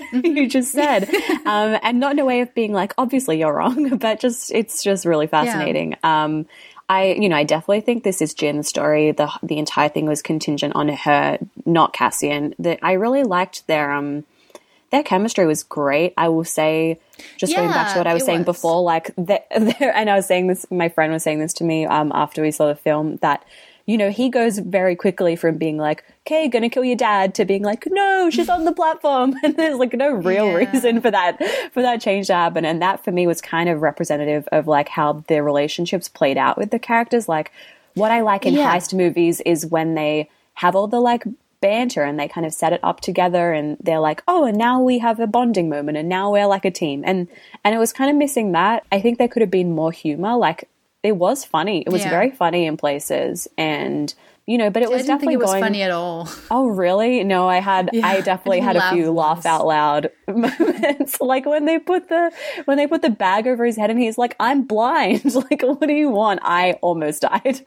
Speaker 2: and not in a way of being like, obviously you're wrong, but it's just really fascinating. Yeah. I definitely think this is Jin's story. The entire thing was contingent on her, not Cassian. I really liked their chemistry was great. I will say, just going back to what I was saying before, like, and I was saying this, my friend was saying this to me after we saw the film, that, you know, he goes very quickly from being like, okay, gonna kill your dad, to being like, no, she's on the platform. And there's like no real reason for that change to happen. And that for me was kind of representative of like how the relationships played out with the characters. Like, what I like in heist movies is when they have all the like banter and they kind of set it up together and they're like, oh, and now we have a bonding moment and now we're like a team. And it was kind of missing that. I think there could have been more humor. Like, it was funny. It was very funny in places, and you know, but it was definitely
Speaker 1: think it was funny at all.
Speaker 2: Oh, really? No, I definitely had a few laugh out loud moments, like when they put the bag over his head and he's like, "I'm blind." Like, what do you want? I almost died.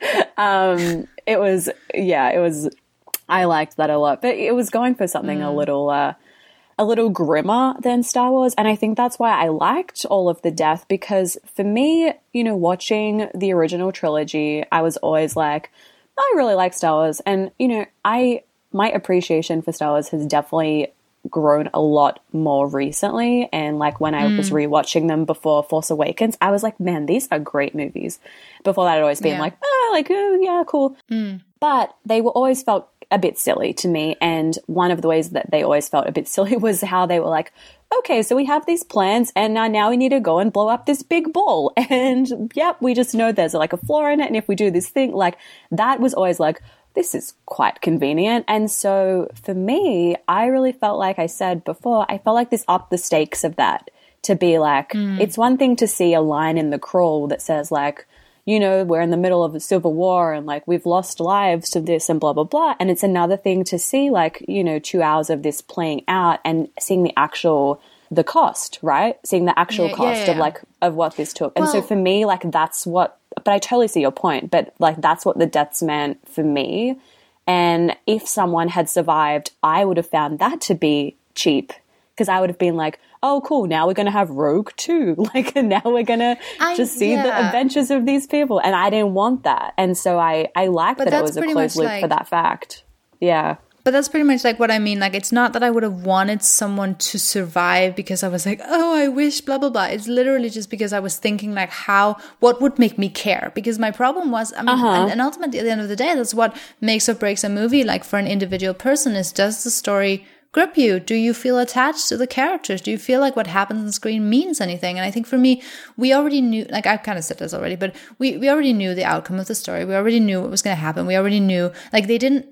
Speaker 2: It was. I liked that a lot, but it was going for something a little grimmer than Star Wars. And I think that's why I liked all of the death, because for me, you know, watching the original trilogy, I was always like, I really like Star Wars. And, you know, my appreciation for Star Wars has definitely grown a lot more recently. And like when I was rewatching them before Force Awakens, I was like, man, these are great movies. Before that, I'd always been like, oh, yeah, cool. But they were always felt a bit silly to me. And one of the ways that they always felt a bit silly was how they were like, okay, so we have these plans and now we need to go and blow up this big ball. And we just know there's like a flaw in it. And if we do this thing, like, that was always like, this is quite convenient. And so for me, I really felt, like I said before, I felt like this upped the stakes of that to be like, it's one thing to see a line in the crawl that says like, you know, we're in the middle of a civil war and like we've lost lives to this and blah, blah, blah. And it's another thing to see like, you know, 2 hours of this playing out and seeing the cost, right? Seeing the actual cost of like, of what this took. And so for me, like that's what, but I totally see your point, but like that's what the deaths meant for me. And if someone had survived, I would have found that to be cheap because I would have been like, oh, cool, now we're going to have Rogue 2. Like, and now we're going to just see the adventures of these people. And I didn't want that. And so I like that it was a closed loop for that fact. Yeah.
Speaker 1: But that's pretty much like what I mean. Like, it's not that I would have wanted someone to survive because I was like, oh, I wish, blah, blah, blah. It's literally just because I was thinking like what would make me care? Because my problem was, I mean, and ultimately at the end of the day, that's what makes or breaks a movie. Like for an individual person is, does the story grip you? Do you feel attached to the characters? Do you feel like what happens on screen means anything? And I think for me, we already knew, like I've kind of said this already, but we already knew the outcome of the story. We already knew what was going to happen. We already knew, like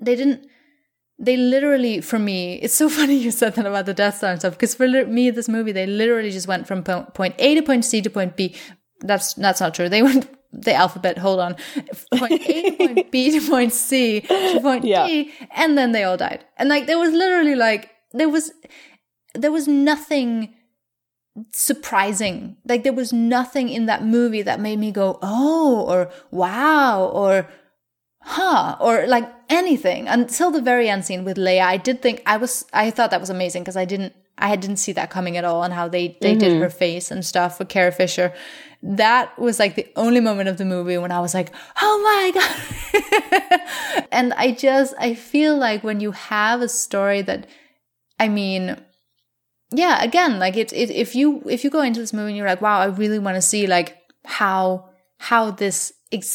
Speaker 1: they literally, for me, it's so funny you said that about the Death Star and stuff, because for me, this movie, they literally just went from point A to point C to point B. That's not true. They went the alphabet, hold on. Point A to point B to point C to point D, and then they all died. And like, there was literally like, there was nothing surprising. Like, there was nothing in that movie that made me go, oh, or wow, or huh, or like anything until the very end scene with Leia. I thought that was amazing because I didn't see that coming at all, and how they did her face and stuff with Carrie Fisher. That was like the only moment of the movie when I was like, oh my God. And I feel like when you have a story that, I mean, yeah, again, like if you go into this movie and you're like, wow, I really want to see like how this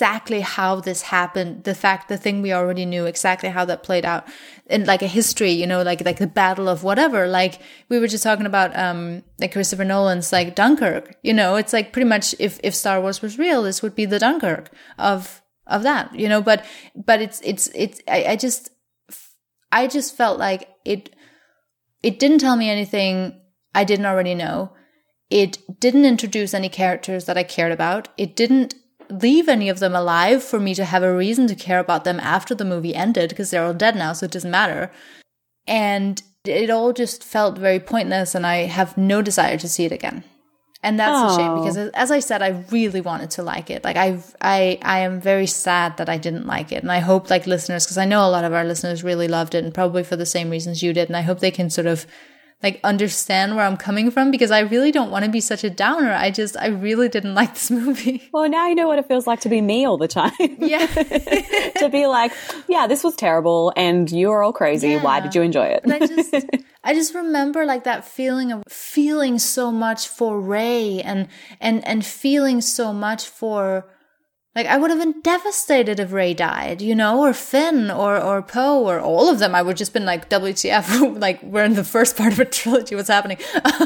Speaker 1: happened, the thing we already knew, exactly how that played out in like a history, you know, like the battle of whatever, like we were just talking about, like Christopher Nolan's like Dunkirk, you know, it's like pretty much if Star Wars was real, this would be the Dunkirk of that, you know, but I just felt like it didn't tell me anything I didn't already know. It didn't introduce any characters that I cared about. It didn't leave any of them alive for me to have a reason to care about them after the movie ended, because they're all dead now, so it doesn't matter. And it all just felt very pointless, and I have no desire to see it again. And that's a shame, because as I said, I really wanted to like it. Like I am very sad that I didn't like it. And I hope like listeners, because I know a lot of our listeners really loved it, and probably for the same reasons you did. And I hope they can sort of like understand where I'm coming from, because I really don't want to be such a downer. I really didn't like this movie.
Speaker 2: Well, now you know what it feels like to be me all the time.
Speaker 1: Yeah.
Speaker 2: To be like, yeah, this was terrible and you're all crazy. Yeah. Why did you enjoy it?
Speaker 1: But I just remember like that feeling of feeling so much for Rey and feeling so much for, like, I would have been devastated if Rey died, you know, or Finn or Poe or all of them. I would just been like, WTF, like we're in the first part of a trilogy, what's happening?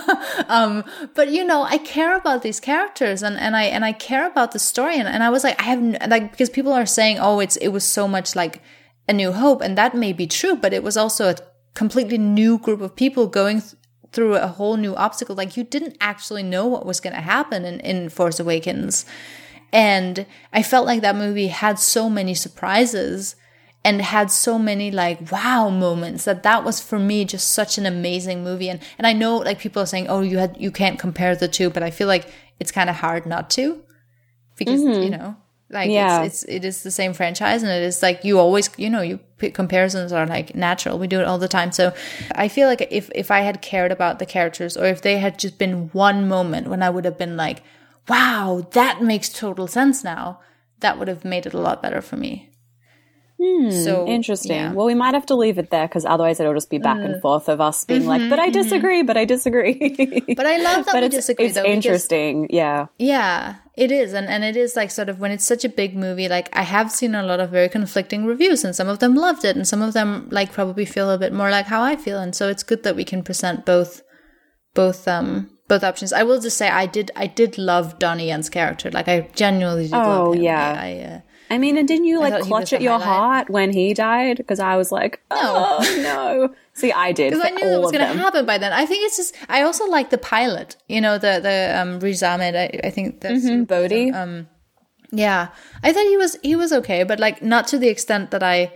Speaker 1: But you know, I care about these characters and I care about the story. And I was like, because people are saying, oh, it was so much like A New Hope. And that may be true, but it was also a completely new group of people going through a whole new obstacle. Like, you didn't actually know what was going to happen in Force Awakens. And I felt like that movie had so many surprises and had so many like wow moments that was for me just such an amazing movie. And I know like people are saying, oh, you can't compare the two, but I feel like it's kind of hard not to, because you know, like it is the same franchise, and it is like you always, you know, comparisons are like natural. We do it all the time. So I feel like if I had cared about the characters, or if they had just been one moment when I would have been like, wow, that makes total sense now, that would have made it a lot better for me.
Speaker 2: So interesting. Yeah. Well, we might have to leave it there, because otherwise it'll just be back and forth of us being like, but I disagree, but I disagree.
Speaker 1: But I love that we disagree,
Speaker 2: though. It's interesting, yeah.
Speaker 1: Yeah, it is. And it is like sort of when it's such a big movie, like I have seen a lot of very conflicting reviews, and some of them loved it, and some of them like probably feel a bit more like how I feel. And so it's good that we can present both options. I will just say I did love Donnie Yen's character. Like I genuinely did love him.
Speaker 2: Yeah. I mean, and didn't you
Speaker 1: I
Speaker 2: like
Speaker 1: thought he was
Speaker 2: clutch
Speaker 1: the
Speaker 2: at your
Speaker 1: highlight.
Speaker 2: heart when he died? Because I was like, oh no. See, I did.
Speaker 1: Because I knew it was going to happen by then. I think it's just, I also like the pilot, you know, the Riz Ahmed, I think that's
Speaker 2: Bodhi.
Speaker 1: yeah. I thought he was okay, but like not to the extent that I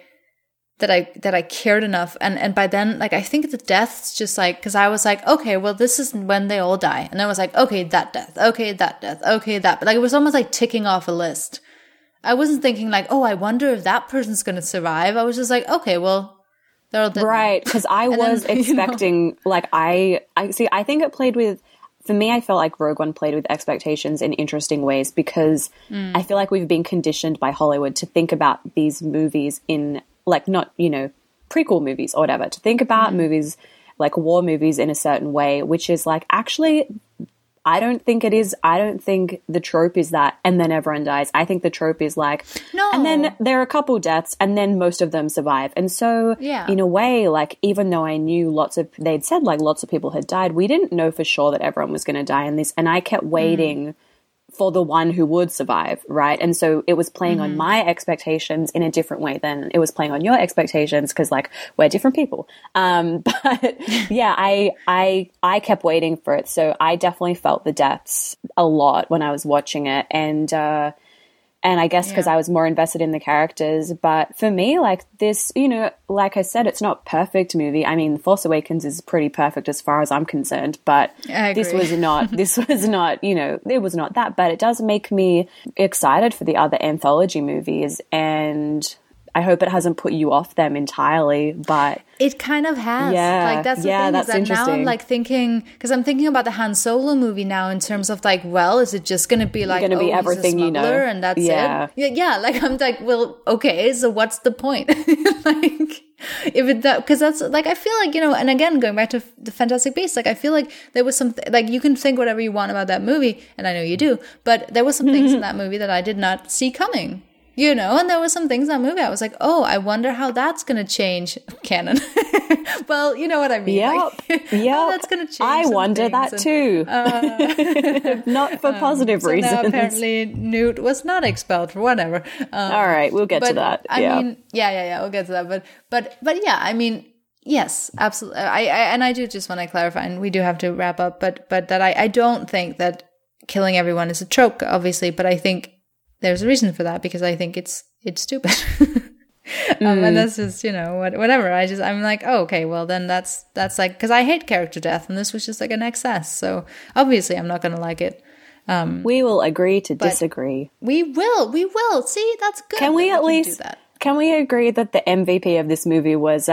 Speaker 1: cared enough. And by then, like, I think the deaths just like, because I was like, okay, well, this is when they all die. And I was like, okay, that death, okay, that death, okay, that. But like, it was almost like ticking off a list. I wasn't thinking like, oh, I wonder if that person's going to survive. I was just like, okay, well, they're all dead.
Speaker 2: Right, because I was expecting, like, I see, I think it played with, for me, I felt like Rogue One played with expectations in interesting ways because I feel like we've been conditioned by Hollywood to think about these movies in, like, not, you know, prequel movies or whatever, to think about movies like war movies in a certain way, which is like, actually, I don't think it is. I don't think the trope is that, and then everyone dies. I think the trope is like,
Speaker 1: no.
Speaker 2: And then there are a couple deaths, and then most of them survive. And so, in a way, like, even though I knew they'd said like lots of people had died, we didn't know for sure that everyone was going to die in this. And I kept waiting for the one who would survive, right? And so it was playing on my expectations in a different way than it was playing on your expectations, because like we're different people. But yeah, I kept waiting for it. So I definitely felt the deaths a lot when I was watching it, and I guess because I was more invested in the characters. But for me, like this, you know, like I said, it's not perfect movie. I mean, Force Awakens is pretty perfect as far as I'm concerned, but this was not, you know, it was not that, but it does make me excited for the other anthology movies, and I hope it hasn't put you off them entirely, but
Speaker 1: it kind of has.
Speaker 2: Yeah,
Speaker 1: like that's the thing,
Speaker 2: that's
Speaker 1: is that
Speaker 2: interesting.
Speaker 1: now I'm like thinking, because I'm thinking about the Han Solo movie now in terms of like, well, is it just going to be like,
Speaker 2: be everything
Speaker 1: he's a
Speaker 2: you know,
Speaker 1: smuggler and that's it? Yeah, like I'm like, well, okay, so what's the point? Like, if it because that's like, I feel like, you know, and again going back to the Fantastic Beasts, like I feel like there was some like, you can think whatever you want about that movie, and I know you do, but there was some things in that movie that I did not see coming. You know, and there were some things in that movie I was like, oh, I wonder how that's going to change canon. Well, you know what I mean.
Speaker 2: Yep.
Speaker 1: Like, how that's going to change.
Speaker 2: I wonder that too. Not for positive reasons.
Speaker 1: Now apparently Newt was not expelled for whatever.
Speaker 2: All right, we'll get to that.
Speaker 1: I mean, yeah, we'll get to that. But yeah, I mean, yes, absolutely. I do just want to clarify, and we do have to wrap up, but that I don't think that killing everyone is a trope, obviously, but I think there's a reason for that, because I think it's stupid. And that's just, you know, whatever. I'm like, oh, okay, well then that's like, because I hate character death, and this was just like an excess. So obviously I'm not going to like it.
Speaker 2: We will agree to disagree.
Speaker 1: We will. See, that's good.
Speaker 2: Can we at least
Speaker 1: do that?
Speaker 2: Can we agree that the MVP of this movie was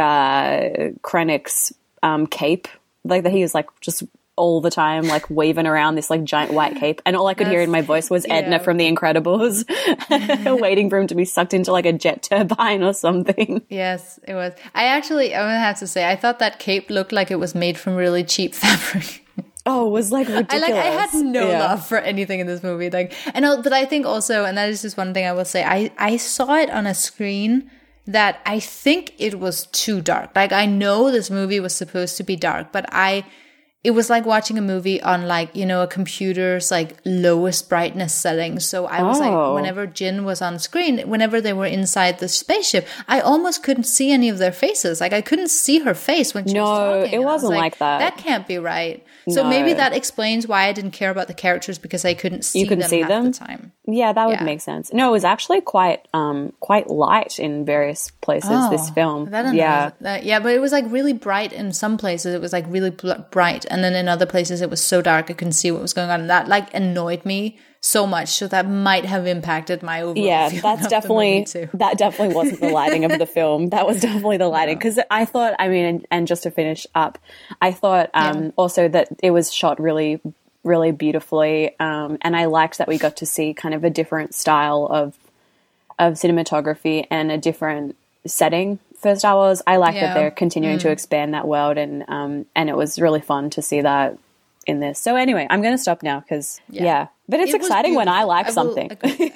Speaker 2: Krennic's cape? Like that he was like just all the time, like waving around this like giant white cape, and all I could hear in my voice was Edna from The Incredibles, waiting for him to be sucked into like a jet turbine or something.
Speaker 1: Yes, it was. I'm gonna have to say, I thought that cape looked like it was made from really cheap fabric.
Speaker 2: Oh, it was like ridiculous.
Speaker 1: I had no love for anything in this movie. Like, but I think also, and that is just one thing I will say, I saw it on a screen that I think it was too dark. Like, I know this movie was supposed to be dark, but it was like watching a movie on like, you know, a computer's like lowest brightness setting. So I was like, whenever Jin was on screen, whenever they were inside the spaceship, I almost couldn't see any of their faces. Like I couldn't see her face when she was talking.
Speaker 2: No, it wasn't like that.
Speaker 1: That can't be right. So maybe that explains why I didn't care about the characters, because I couldn't see them half the time.
Speaker 2: Yeah, that would make sense. No, it was actually quite light in various places, this film.
Speaker 1: But it was like really bright in some places. It was like really bright. And then in other places it was so dark I couldn't see what was going on. And that like annoyed me so much. So that might have impacted my overall feeling. That definitely wasn't the lighting of the film. That was definitely the lighting. Because I thought, I mean, and just to finish up, I thought also that it was shot really, really beautifully. And I liked that we got to see kind of a different style of cinematography and a different setting for Star Wars. I like that they're continuing to expand that world, and it was really fun to see that in this. So anyway, I'm going to stop now because but it's exciting when I like something.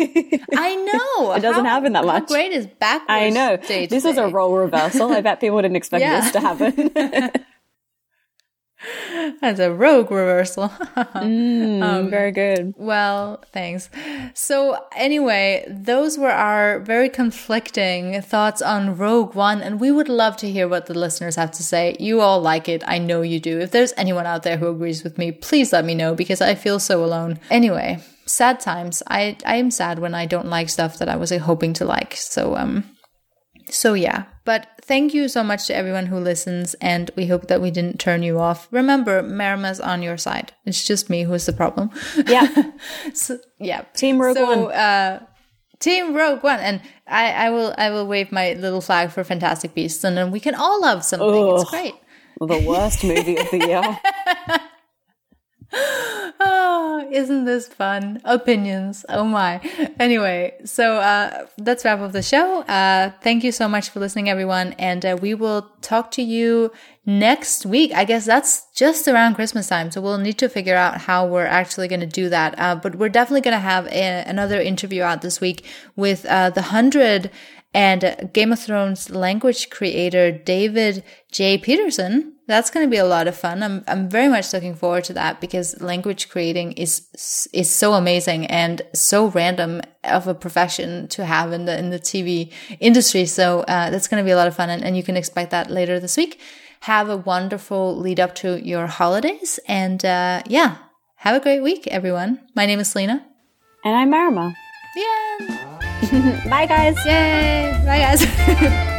Speaker 1: I know.
Speaker 2: It doesn't happen that much.
Speaker 1: How great is backwards?
Speaker 2: I know. This was a role reversal. I bet people didn't expect this to happen.
Speaker 1: That's a rogue reversal.
Speaker 2: Very good.
Speaker 1: Well, thanks. So anyway, those were our very conflicting thoughts on Rogue One, and we would love to hear what the listeners have to say. You all like it. I know you do. If there's anyone out there who agrees with me, please let me know, because I feel so alone. Anyway, sad times. I am sad when I don't like stuff that I was hoping to like. So yeah, but thank you so much to everyone who listens, and we hope that we didn't turn you off. Remember, Marima's on your side. It's just me who's the problem.
Speaker 2: Yeah.
Speaker 1: Yeah.
Speaker 2: Team Rogue One.
Speaker 1: Team Rogue One. And I will wave my little flag for Fantastic Beasts, and then we can all love something. Ugh, it's great.
Speaker 2: The worst movie of the year.
Speaker 1: Oh, isn't this fun? Opinions. Oh my. Anyway, so let's wrap up the show. Thank you so much for listening, everyone. And we will talk to you next week. I guess that's just around Christmas time. So we'll need to figure out how we're actually going to do that. But we're definitely going to have another interview out this week with the 100 and Game of Thrones language creator David J. Peterson. That's going to be a lot of fun. I'm very much looking forward to that, because language creating is so amazing and so random of a profession to have in the TV industry. So that's going to be a lot of fun, and you can expect that later this week. Have a wonderful lead up to your holidays, and yeah, have a great week, everyone. My name is Selena.
Speaker 2: And I'm Marima.
Speaker 1: Yeah.
Speaker 2: Bye, guys.
Speaker 1: Yay. Bye, guys.